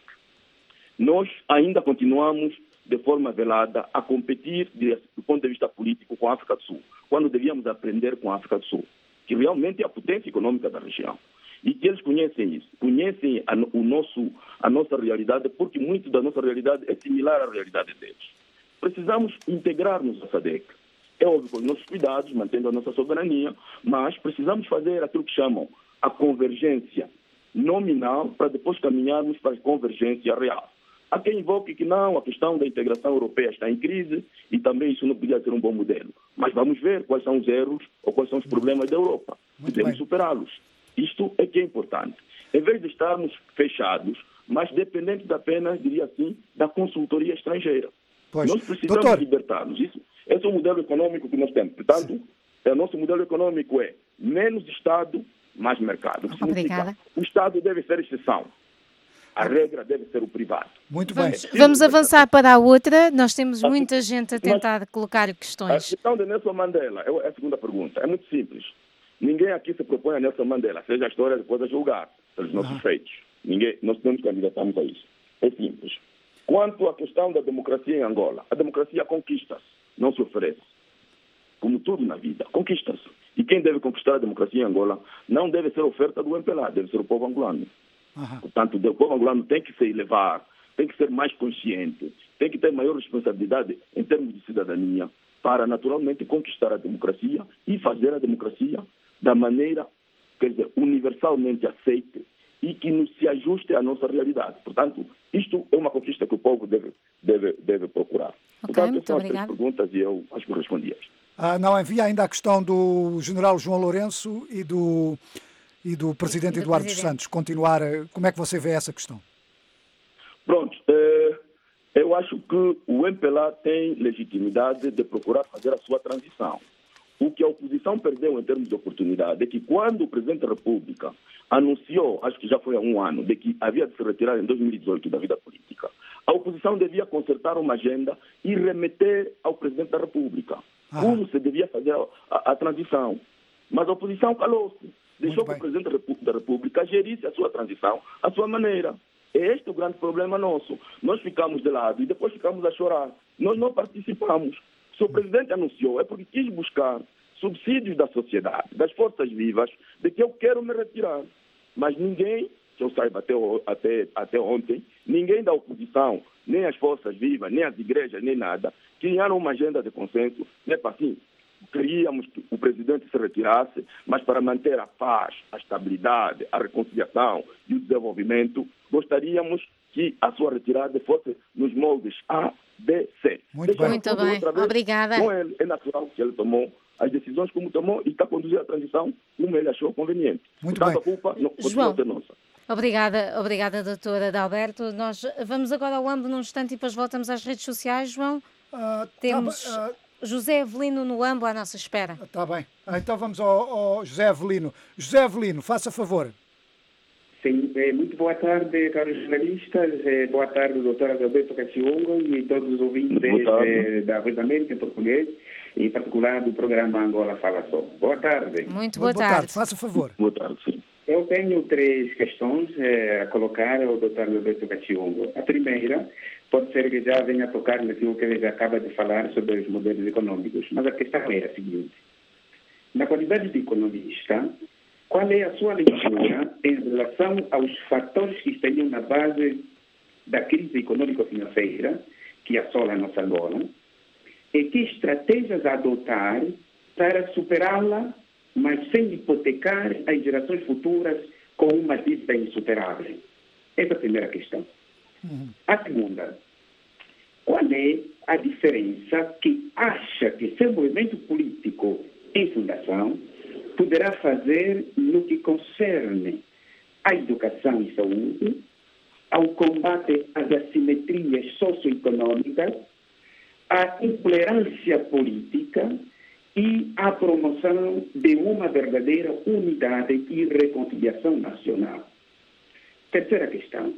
Nós ainda continuamos, de forma velada, a competir, do ponto de vista político, com a África do Sul, quando devíamos aprender com a África do Sul, que realmente é a potência econômica da região. E que eles conhecem isso, conhecem a nossa realidade, porque muito da nossa realidade é similar à realidade deles. Precisamos integrar-nos à SADC. É óbvio, com os nossos cuidados, mantendo a nossa soberania, mas precisamos fazer aquilo que chamam a convergência nominal para depois caminharmos para a convergência real. Há quem invoque que não, a questão da integração europeia está em crise e também isso não podia ser um bom modelo. Mas vamos ver quais são os erros ou quais são os problemas da Europa. Podemos superá-los. Isto é que é importante. Em vez de estarmos fechados, mas dependentes apenas, diria assim, da consultoria estrangeira. Nós precisamos libertar-nos. Esse é o modelo econômico que nós temos. Portanto, o nosso modelo econômico é menos Estado, mais mercado. O que significa, o Estado deve ser exceção. A regra deve ser o privado. Muito bem. Vamos avançar para a outra. Nós temos muita gente a tentar colocar questões. A questão de Nelson Mandela é a segunda pergunta. É muito simples. Ninguém aqui se propõe a Nelson Mandela, seja a história depois a julgar pelos nossos feitos. Nós não nos candidatamos a isso. É simples. Quanto à questão da democracia em Angola, a democracia conquista-se, não se oferece. Como tudo na vida, conquista-se. E quem deve conquistar a democracia em Angola não deve ser a oferta do MPLA, deve ser o povo angolano. Portanto, o povo angolano tem que se elevar, tem que ser mais consciente, tem que ter maior responsabilidade em termos de cidadania para, naturalmente, conquistar a democracia e fazer a democracia da maneira, quer dizer, universalmente aceita e que nos se ajuste à nossa realidade. Portanto, isto é uma conquista que o povo deve procurar. Portanto, muito são as obrigada. três perguntas e eu acho que respondi. Não havia ainda a questão do general João Lourenço e do presidente Eduardo dos Santos. Continuar, como é que você vê essa questão? Pronto, eu acho que o MPLA tem legitimidade de procurar fazer a sua transição. O que a oposição perdeu em termos de oportunidade é que quando o presidente da República anunciou, acho que já foi há um ano, de que havia de se retirar em 2018 da vida política, a oposição devia consertar uma agenda e remeter ao presidente da República como se devia fazer a transição. Mas a oposição calou-se, deixou que o presidente da República gerisse a sua transição à sua maneira. É este o grande problema nosso. Nós ficamos de lado e depois ficamos a chorar. Nós não participamos. Se o presidente anunciou, é porque quis buscar subsídios da sociedade, das forças vivas, de que eu quero me retirar. Mas ninguém, que eu saiba até ontem, ninguém da oposição, nem as forças vivas, nem as igrejas, nem nada, criaram uma agenda de consenso. Não é para assim. Queríamos que o presidente se retirasse, mas para manter a paz, a estabilidade, a reconciliação e o desenvolvimento, gostaríamos que a sua retirada fosse nos moldes A, B, C. Muito bem. Obrigada. Com ele, é natural que ele tomou as decisões como tomou e está a conduzir a transição como ele achou conveniente. Muito Portanto, bem. a culpa não continua a ser nossa. Obrigada, doutora Adalberto. Nós vamos agora ao AMBO num instante e depois voltamos às redes sociais, João. Temos José Avelino no AMBO à nossa espera. Está bem. Então vamos ao José Avelino. José Avelino, faça favor. Sim, muito boa tarde, caros jornalistas. Boa tarde, doutora Adalberto Caciungo e todos os ouvintes da Voz da América em português, em particular do programa Angola Fala Só. Boa tarde. Muito boa tarde. Faça favor. Boa tarde, sim. Eu tenho 3 questões a colocar ao doutor Adalberto Caciungo. A primeira pode ser que já venha tocar naquilo que ele já acaba de falar sobre os modelos econômicos, mas a questão é a seguinte. Na qualidade de economista, qual é a sua leitura em relação aos fatores que estariam na base da crise econômico-financeira que assola a nossa Angola e que estratégias adotar para superá-la, mas sem hipotecar as gerações futuras com uma dívida insuperável? Essa é a primeira questão. A segunda, qual é a diferença que acha que seu movimento político em fundação poderá fazer no que concerne à educação e saúde, ao combate às assimetrias socioeconômicas, à intolerância política e à promoção de uma verdadeira unidade e reconciliação nacional? Terceira questão.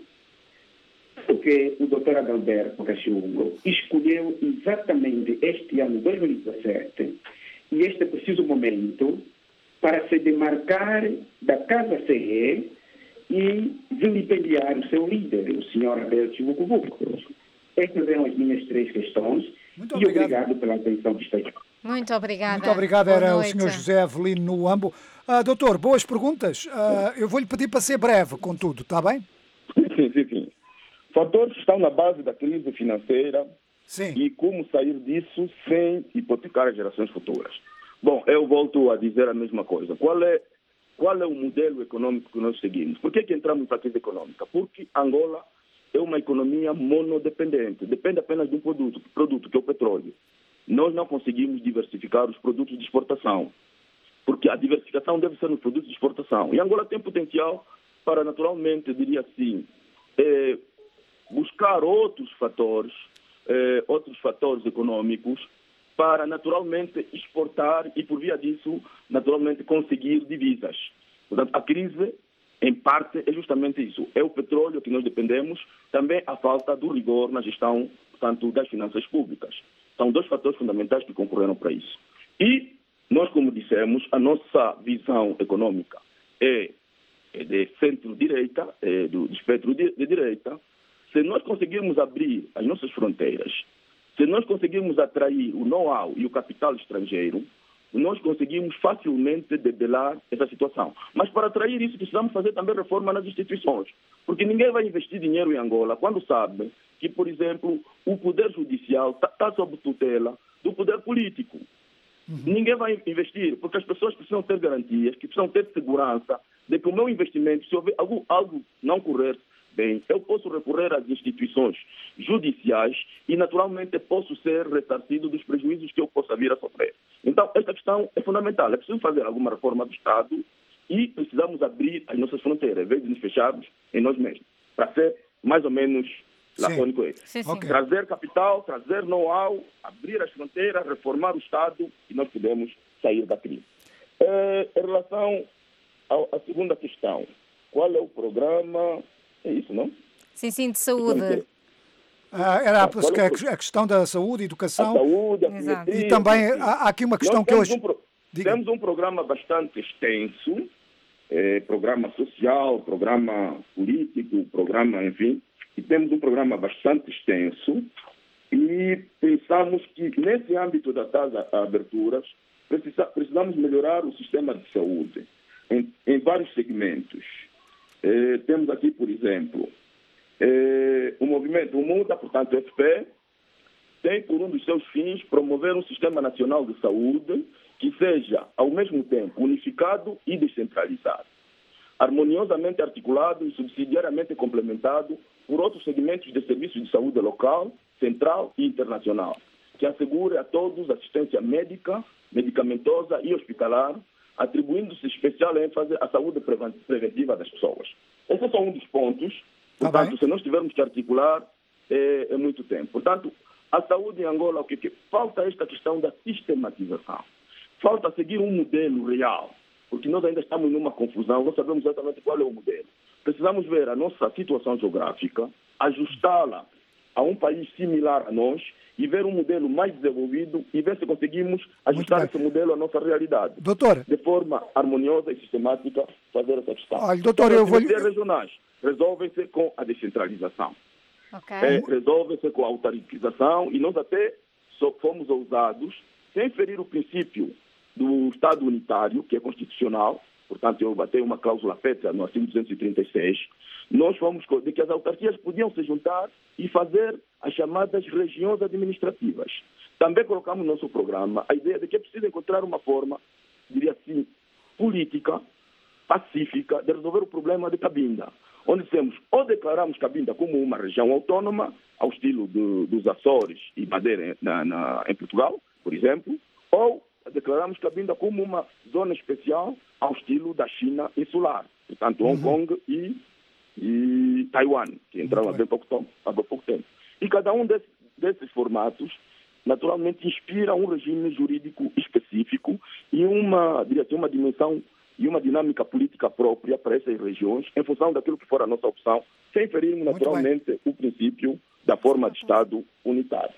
Porque o Dr. Adalberto Caciungo escolheu exatamente este ano 2017 e este preciso momento para se demarcar da Casa CE e vilipendiar o seu líder, o Sr. Abel Chivucuvuco. Estas eram as minhas 3 questões. Muito e obrigado pela atenção que esteja. Muito obrigada. Muito obrigado, era o Sr. José Avelino Nuambo. Doutor, boas perguntas. Eu vou-lhe pedir para ser breve com tudo, está bem? Sim. Fatores estão na base da crise financeira. Sim. E como sair disso sem hipotecar as gerações futuras. Bom, eu volto a dizer a mesma coisa. Qual é o modelo econômico que nós seguimos? Por que entramos na crise econômica? Porque Angola é uma economia monodependente. Depende apenas de um produto que é o petróleo. Nós não conseguimos diversificar os produtos de exportação, porque a diversificação deve ser nos produtos de exportação. E Angola tem potencial para, naturalmente, eu diria assim, buscar outros fatores econômicos para, naturalmente, exportar e, por via disso, naturalmente, conseguir divisas. Portanto, a crise, em parte, é justamente isso. É o petróleo que nós dependemos, também a falta do rigor na gestão, portanto, das finanças públicas. São 2 fatores fundamentais que concorreram para isso. E nós, como dissemos, a nossa visão econômica é de centro-direita, do espectro de direita. Se nós conseguirmos abrir as nossas fronteiras, se nós conseguirmos atrair o know-how e o capital estrangeiro, nós conseguimos facilmente debelar essa situação. Mas para atrair isso, precisamos fazer também reforma nas instituições. Porque ninguém vai investir dinheiro em Angola quando sabe que, por exemplo, o poder judicial está sob tutela do poder político. Ninguém vai investir, porque as pessoas precisam ter garantias, que precisam ter segurança de que o meu investimento, se houver algo não correr bem, eu posso recorrer às instituições judiciais e, naturalmente, posso ser ressarcido dos prejuízos que eu possa vir a sofrer. Então, esta questão é fundamental. É preciso fazer alguma reforma do Estado e precisamos abrir as nossas fronteiras, em vez de nos fecharmos em nós mesmos, para ser mais ou menos lacônico. Okay. Trazer capital, trazer know-how, abrir as fronteiras, reformar o Estado e nós podemos sair da crise. Em relação à segunda questão, qual é o programa? É isso, não? Sim, de saúde. Era a questão da saúde, educação. A saúde, e também há aqui uma questão que hoje... Temos um programa bastante extenso, programa social, programa político, programa, enfim, e temos um programa bastante extenso e pensamos que nesse âmbito das aberturas precisamos melhorar o sistema de saúde em vários segmentos. Temos aqui, por exemplo, o movimento Muda, portanto, FP, tem por um dos seus fins promover um sistema nacional de saúde que seja, ao mesmo tempo, unificado e descentralizado, harmoniosamente articulado e subsidiariamente complementado por outros segmentos de serviços de saúde local, central e internacional, que assegure a todos assistência médica, medicamentosa e hospitalar, atribuindo-se especial ênfase à saúde preventiva das pessoas. Esse é só um dos pontos. Portanto, se nós tivermos que articular, é muito tempo. Portanto, a saúde em Angola, o que falta esta questão da sistematização. Falta seguir um modelo real, porque nós ainda estamos numa confusão, não sabemos exatamente qual é o modelo. precisamos ver a nossa situação geográfica, ajustá-la a um país similar a nós e ver um modelo mais desenvolvido e ver se conseguimos ajustar esse modelo à nossa realidade. Doutor. De forma harmoniosa e sistemática, fazer essa questão. Olha, doutor, eu vou... As regionais resolvem-se com a descentralização. Resolvem-se com a autarquização e nós até fomos ousados, sem ferir o princípio do Estado unitário, que é constitucional, portanto eu batei uma cláusula pétrea no artigo 236, nós fomos de que as autarquias podiam se juntar e fazer as chamadas regiões administrativas. Também colocamos no nosso programa a ideia de que é preciso encontrar uma forma, diria assim, política, pacífica, de resolver o problema de Cabinda, onde dissemos ou declaramos Cabinda como uma região autônoma, ao estilo dos Açores e Madeira em Portugal, por exemplo, ou declaramos Cabinda como uma zona especial ao estilo da China insular, portanto Hong Kong e Taiwan, que entraram há pouco tempo. E cada um desses formatos, naturalmente, inspira um regime jurídico específico e uma dimensão e uma dinâmica política própria para essas regiões, em função daquilo que for a nossa opção, sem ferirmos naturalmente o princípio da forma de Estado unitário.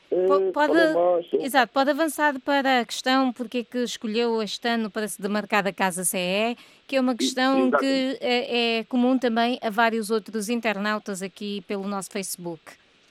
Pode avançar para a questão porque é que escolheu este ano para se demarcar da Casa CE, que é uma questão que é comum também a vários outros internautas aqui pelo nosso Facebook.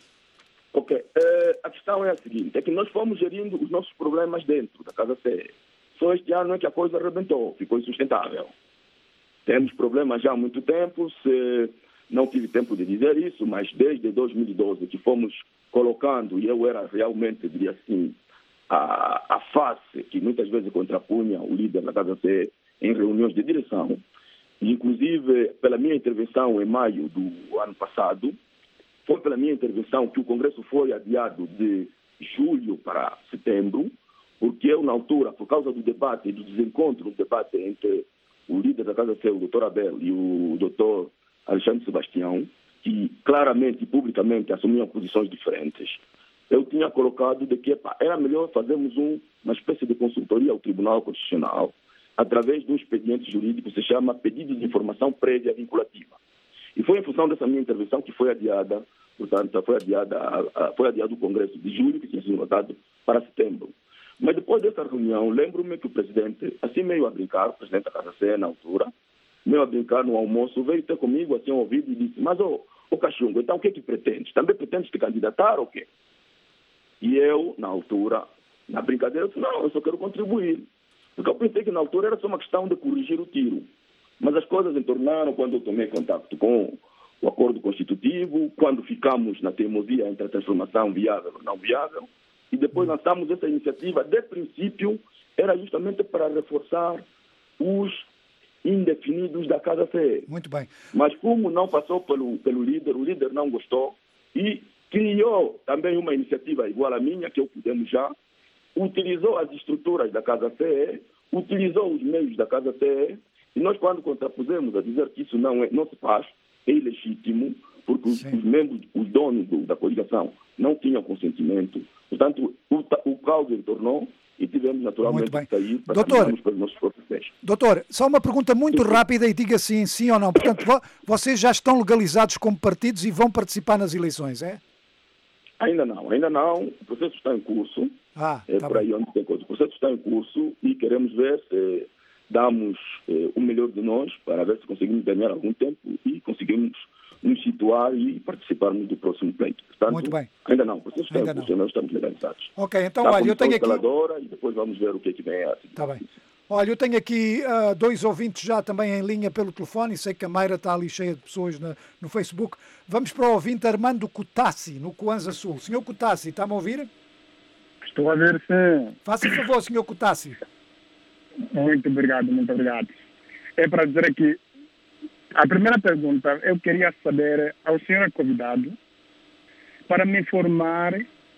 Ok. A questão é a seguinte, é que nós fomos gerindo os nossos problemas dentro da Casa CE. Só este ano é que a coisa arrebentou, ficou insustentável. Temos problemas já há muito tempo, não tive tempo de dizer isso, mas desde 2012 que fomos colocando, e eu era realmente, diria assim, a face que muitas vezes contrapunha o líder da Casa CE em reuniões de direção, inclusive pela minha intervenção em maio do ano passado, foi pela minha intervenção que o Congresso foi adiado de julho para setembro, porque eu, na altura, por causa do debate e do desencontro, do debate entre o líder da Casa CE, o Dr. Abel, e o Dr. Alexandre Sebastião, que claramente e publicamente assumiam posições diferentes, eu tinha colocado de que era melhor fazermos uma espécie de consultoria ao Tribunal Constitucional através de um expediente jurídico que se chama Pedido de Informação Prévia Vinculativa. E foi em função dessa minha intervenção que foi adiada, portanto, foi adiado o Congresso de julho, que tinha sido votado para setembro. Mas depois dessa reunião, lembro-me que o presidente, assim meio a brincar, o presidente da Casa CE na altura, meio a brincar no almoço, veio ter comigo assim ao ouvido e disse, mas ô Cachungo, então o que é que pretendes? Também pretendes te candidatar ou quê? E eu, na altura, na brincadeira, disse, não, eu só quero contribuir. Porque eu pensei que na altura era só uma questão de corrigir o tiro. Mas as coisas entornaram quando eu tomei contato com o acordo constitutivo, quando ficamos na teimosia entre a transformação viável ou não viável, e depois lançamos essa iniciativa. De princípio, era justamente para reforçar os indefinidos da Casa CE. Muito bem. Mas como não passou pelo líder, o líder não gostou e criou também uma iniciativa igual à minha, que eu Podemos Já, utilizou as estruturas da Casa CE, utilizou os meios da Casa CE, e nós quando contrapusemos a dizer que isso não se faz, é ilegítimo, porque os membros, os donos da coligação não tinham consentimento. Portanto, o caos entornou e tivemos naturalmente que sair para caminharmos para os nossos próprios pés. Doutor, só uma pergunta muito rápida e diga sim ou não. Portanto, vocês já estão legalizados como partidos e vão participar nas eleições, é? Ainda não. O processo está em curso. Por aí onde tem coisa. O processo está em curso e queremos ver se damos o melhor de nós para ver se conseguimos ganhar algum tempo e conseguimos nos situar e participarmos do próximo pleito. Portanto, muito bem. Ainda não. O processo está em curso, nós estamos legalizados. Ok, então olha, eu tenho aqui... E depois vamos ver o que é que vem a seguir. Está bem. Olha, eu tenho aqui 2 ouvintes já também em linha pelo telefone, e sei que a Mayra está ali cheia de pessoas no Facebook. Vamos para o ouvinte Armando Cutassi, no Coanza Sul. Senhor Cutassi, está-me a ouvir? Estou a ver, sim. Faça favor, senhor Cutassi. Muito obrigado. É para dizer aqui, a primeira pergunta, eu queria saber ao senhor convidado para me informar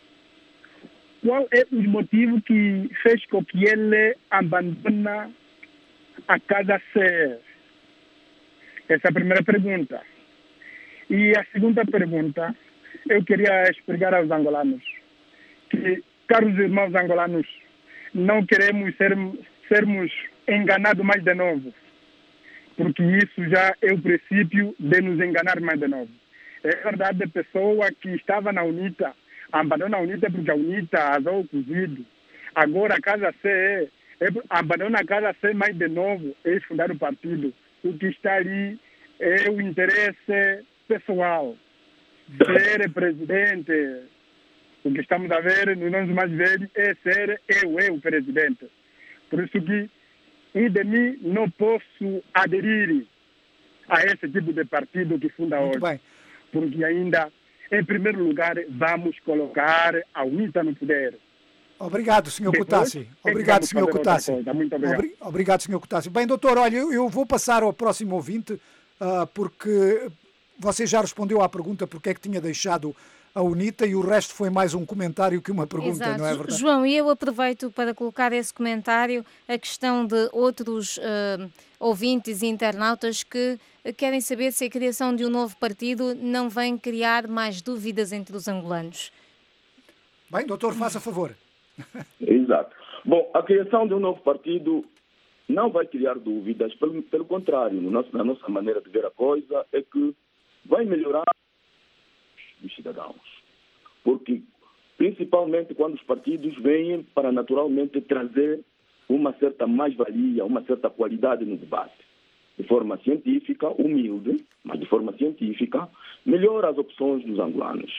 qual é o motivo que fez com que ele abandona a Casa CE. Essa é a primeira pergunta. E a segunda pergunta, eu queria explicar aos angolanos que, caros irmãos angolanos, não queremos sermos enganados mais de novo. porque isso já é o princípio de nos enganar mais de novo. É verdade, a pessoa que estava na UNITA abandona a UNITA porque a UNITA azou o cozido. Agora a Casa C abandona a Casa C mais de novo, é fundar o partido. O que está ali é o interesse pessoal. Ser presidente, o que estamos a ver nos anos mais velhos é ser eu o presidente. Por isso que eu de mim não posso aderir a esse tipo de partido que funda Muito hoje. bem. Porque ainda, em primeiro lugar, vamos colocar a UNITA no poder. Obrigado, Sr. Kutassi. Obrigado, Sr. Kutassi. Muito obrigado. Obrigado, Sr. Kutassi. Bem, doutor, olha, eu vou passar ao próximo ouvinte, porque você já respondeu à pergunta porque é que tinha deixado a UNITA e o resto foi mais um comentário que uma pergunta, Exato. não é verdade? João, e eu aproveito para colocar esse comentário, a questão de outros ouvintes e internautas que querem saber se a criação de um novo partido não vem criar mais dúvidas entre os angolanos. Bem, doutor, faça favor. Exato. Bom, a criação de um novo partido não vai criar dúvidas, pelo contrário, na nossa maneira de ver a coisa, é que vai melhorar os cidadãos. Porque, principalmente quando os partidos vêm para naturalmente trazer uma certa mais-valia, uma certa qualidade no debate. De forma científica, humilde, mas de forma científica, melhora as opções dos angolanos.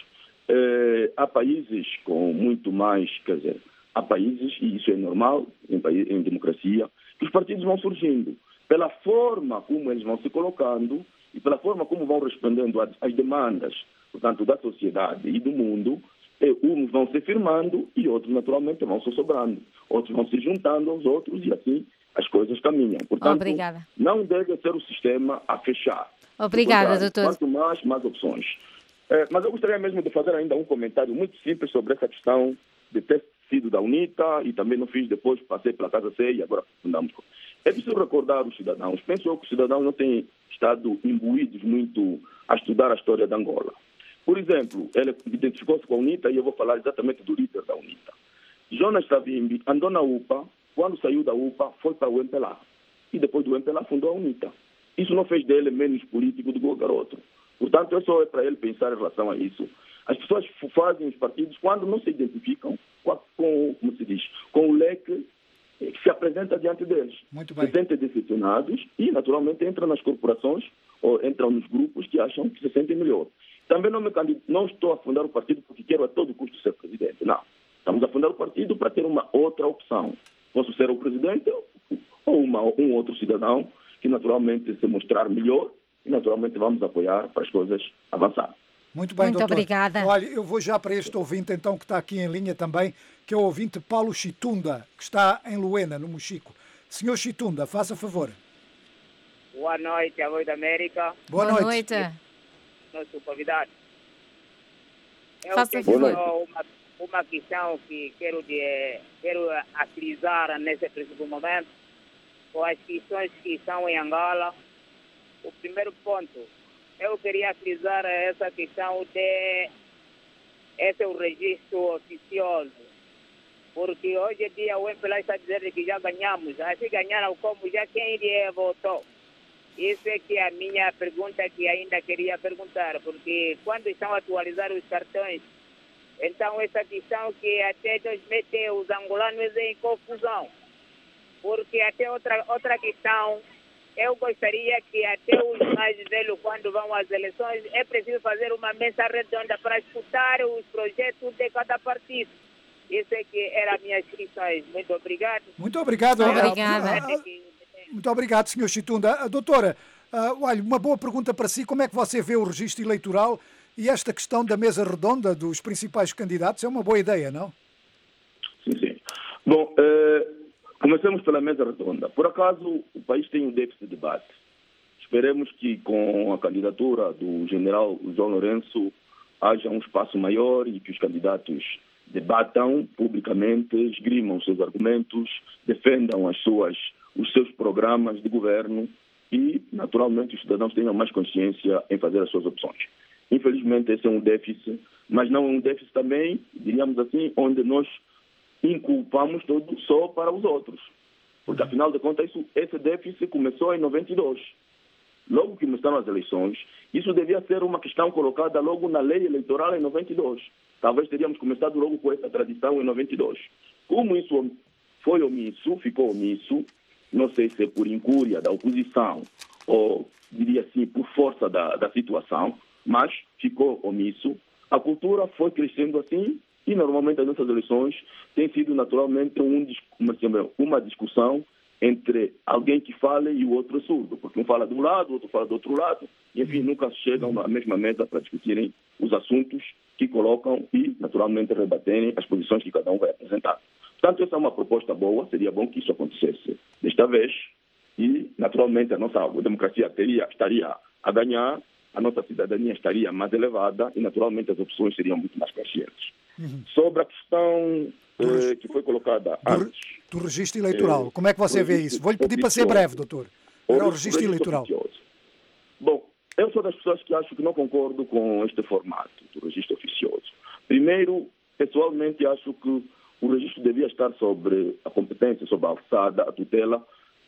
Há países com muito mais, quer dizer, há países, e isso é normal em democracia, que os partidos vão surgindo pela forma como eles vão se colocando e pela forma como vão respondendo às demandas, portanto, da sociedade e do mundo. Uns vão se firmando e outros, naturalmente, vão se sobrando. Outros vão se juntando aos outros e assim as coisas caminham. Portanto, Obrigada. não deve ser o sistema a fechar. Obrigada, doutor. Quanto mais opções. Mas eu gostaria mesmo de fazer ainda um comentário muito simples sobre essa questão de ter sido da UNITA e também não fiz depois, passei pela Casa C e agora fundamos. É preciso recordar os cidadãos. Penso eu que os cidadãos não têm estado imbuídos muito a estudar a história de Angola. Por exemplo, ele identificou-se com a UNITA e eu vou falar exatamente do líder da UNITA. Jonas Savimbi andou na UPA, quando saiu da UPA foi para o MPLA e depois do MPLA fundou a UNITA. Isso não fez dele menos político do que qualquer outro. Portanto, é só para ele pensar em relação a isso. As pessoas fazem os partidos quando não se identificam como se diz, com o leque que se apresenta diante deles. Muito bem. Se sentem decepcionados e, naturalmente, entram nas corporações ou entram nos grupos que acham que se sentem melhor. Também não estou a fundar o partido porque quero a todo custo ser presidente. Não. Estamos a fundar o partido para ter uma outra opção. Posso ser o presidente ou um outro cidadão que, naturalmente, se mostrar melhor e, naturalmente, vamos apoiar para as coisas avançarem. Muito bem, Muito doutor. obrigada. Olha, eu vou já para este ouvinte, então, que está aqui em linha também, que é o ouvinte Paulo Chitunda, que está em Luena, no Mochico. Senhor Chitunda, faça favor. Boa noite, a Voz da América. Boa noite. Nosso convidado. Eu Faça tenho favor. uma questão que quero atualizar nesse preciso momento, com as questões que estão em Angola. O primeiro ponto, eu queria frisar essa questão de esse é o registro oficioso, porque hoje em dia o MPLA está dizendo que já ganhamos, assim ganharam como já quem votou. Isso é que a minha pergunta que ainda queria perguntar, porque quando estão a atualizar os cartões, então essa questão que até nos mete os angolanos em confusão, porque até outra questão, eu gostaria que até os mais velhos, quando vão às eleições, é preciso fazer uma mesa redonda para escutar os projetos de cada partido. Isso é que eram as minhas questões. Muito obrigado. Muito obrigado. Obrigada. Muito obrigado, Sr. Chitunda. Doutora, olha, uma boa pergunta para si. Como é que você vê o registro eleitoral e esta questão da mesa redonda dos principais candidatos? É uma boa ideia, não? Sim. Bom, comecemos pela mesa redonda. Por acaso, o país tem um déficit de debate. Esperemos que com a candidatura do general João Lourenço haja um espaço maior e que os candidatos debatam publicamente, esgrimam os seus argumentos, defendam os seus programas de governo e, naturalmente, os cidadãos tenham mais consciência em fazer as suas opções. Infelizmente, esse é um déficit, mas não é um déficit também, diríamos assim, onde nós inculpamos tudo só para os outros. Porque, afinal de contas, esse déficit começou em 92. logo que começaram as eleições, isso devia ser uma questão colocada logo na lei eleitoral em 92. Talvez teríamos começado logo com essa tradição em 92. Como isso foi omisso, ficou omisso, não sei se é por incúria da oposição ou, diria assim, por força da situação, mas ficou omisso. A cultura foi crescendo assim e, normalmente, as nossas eleições têm sido, naturalmente, uma discussão entre alguém que fala e o outro é surdo, porque um fala de um lado, o outro fala do outro lado, e, enfim, nunca chegam à mesma mesa para discutirem os assuntos que colocam e, naturalmente, rebaterem as posições que cada um vai apresentar. Portanto, essa é uma proposta boa, seria bom que isso acontecesse desta vez e, naturalmente, a nossa democracia estaria a ganhar, a nossa cidadania estaria mais elevada e, naturalmente, as opções seriam muito mais conscientes. Sobre a questão que foi colocada antes... Do registro eleitoral, como é que você vê isso? Vou-lhe pedir para ser breve, doutor. Era o registro eleitoral. Bom, eu sou das pessoas que acho que não concordo com este formato do registro oficioso. Primeiro, pessoalmente, acho que o registro devia estar sobre a competência, sobre a alçada, a tutela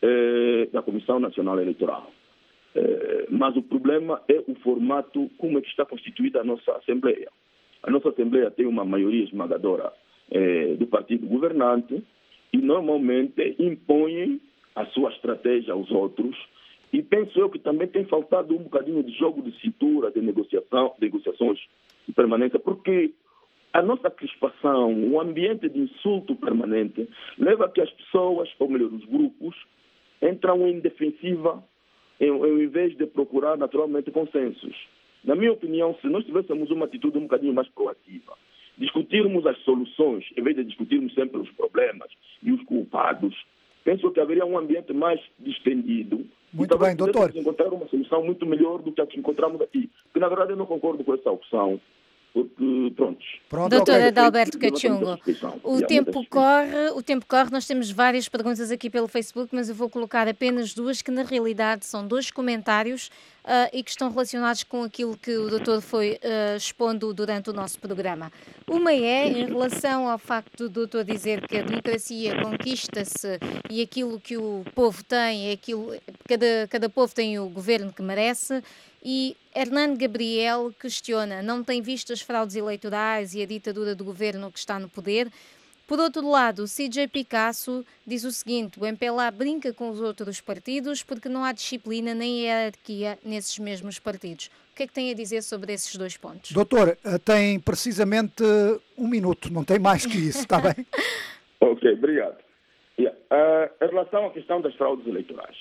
da Comissão Nacional Eleitoral. Mas o problema é o formato, como é que está constituída a nossa Assembleia. A nossa Assembleia tem uma maioria esmagadora do partido governante e normalmente impõem a sua estratégia aos outros. E penso eu que também tem faltado um bocadinho de jogo de cintura, de negociações de permanência, porque a nossa crispação, o ambiente de insulto permanente, leva a que as pessoas, ou melhor, os grupos, entram em defensiva ao invés de procurar naturalmente consensos. Na minha opinião, se nós tivéssemos uma atitude um bocadinho mais proativa, discutirmos as soluções, em vez de discutirmos sempre os problemas e os culpados, penso que haveria um ambiente mais distendido. Muito bem, doutor. Encontrar uma solução muito melhor do que a que encontramos aqui. Porque, na verdade, eu não concordo com essa opção. Porque, pronto. Doutor Adalberto Cachungo, o tempo corre, nós temos várias perguntas aqui pelo Facebook, mas eu vou colocar apenas duas, que na realidade são dois comentários e que estão relacionados com aquilo que o doutor foi expondo durante o nosso programa. Uma é em relação ao facto do doutor dizer que a democracia conquista-se e aquilo que o povo tem, cada povo tem o governo que merece. E Hernando Gabriel questiona, não tem visto as fraudes eleitorais e a ditadura do governo que está no poder? Por outro lado, CJ Picasso diz o seguinte, o MPLA brinca com os outros partidos porque não há disciplina nem hierarquia nesses mesmos partidos. O que é que tem a dizer sobre esses dois pontos? Doutor, tem precisamente 1 minuto, não tem mais que isso, está bem? Ok, obrigado. Em relação à questão das fraudes eleitorais,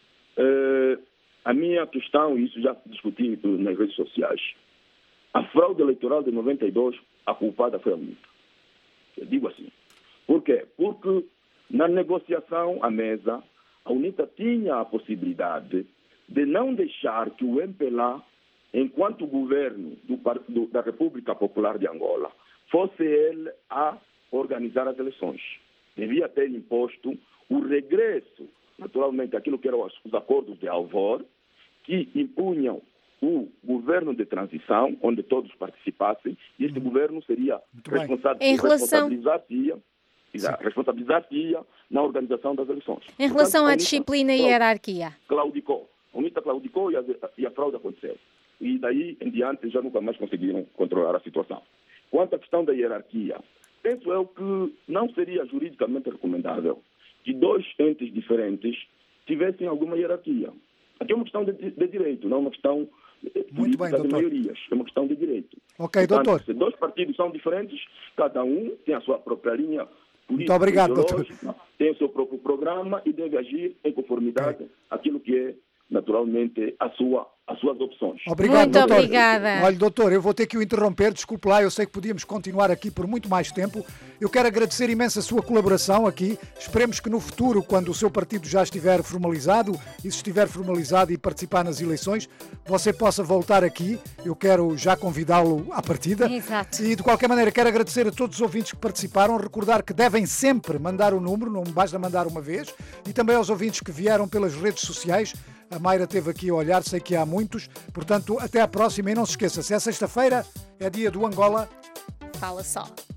a minha questão, e isso já discuti nas redes sociais, a fraude eleitoral de 92, a culpada foi a UNITA. Eu digo assim. Por quê? Porque na negociação à mesa, a UNITA tinha a possibilidade de não deixar que o MPLA, enquanto governo da República Popular de Angola, fosse ele a organizar as eleições. Devia ter imposto o regresso, naturalmente, aquilo que eram os acordos de Alvor, que impunham o governo de transição, onde todos participassem, e este governo seria responsabilizar-se na organização das eleições. Em relação à disciplina e hierarquia? A UNITA claudicou e a fraude aconteceu. E daí em diante já nunca mais conseguiram controlar a situação. Quanto à questão da hierarquia, penso eu que não seria juridicamente recomendável que dois entes diferentes tivessem alguma hierarquia. Aqui é uma questão de direito, não é uma questão de maiorias, é uma questão de direito. Ok, portanto, doutor. Se dois partidos são diferentes, cada um tem a sua própria linha política, muito obrigado, doutor. Tem o seu próprio programa e deve agir em conformidade àquilo que é, naturalmente, as suas opções. Obrigado, muito doutor. Obrigada. Olha, doutor, eu vou ter que o interromper, desculpe lá, eu sei que podíamos continuar aqui por muito mais tempo. Eu quero agradecer imenso a sua colaboração aqui. Esperemos que no futuro, quando o seu partido já estiver formalizado, e se estiver formalizado e participar nas eleições, você possa voltar aqui. Eu quero já convidá-lo à partida. Exato. E de qualquer maneira, quero agradecer a todos os ouvintes que participaram, recordar que devem sempre mandar o número, não basta mandar uma vez, e também aos ouvintes que vieram pelas redes sociais. A Mayra esteve aqui a olhar, sei que há muitos. Portanto, até à próxima e não se esqueça, se é sexta-feira, é dia do Angola Fala Só.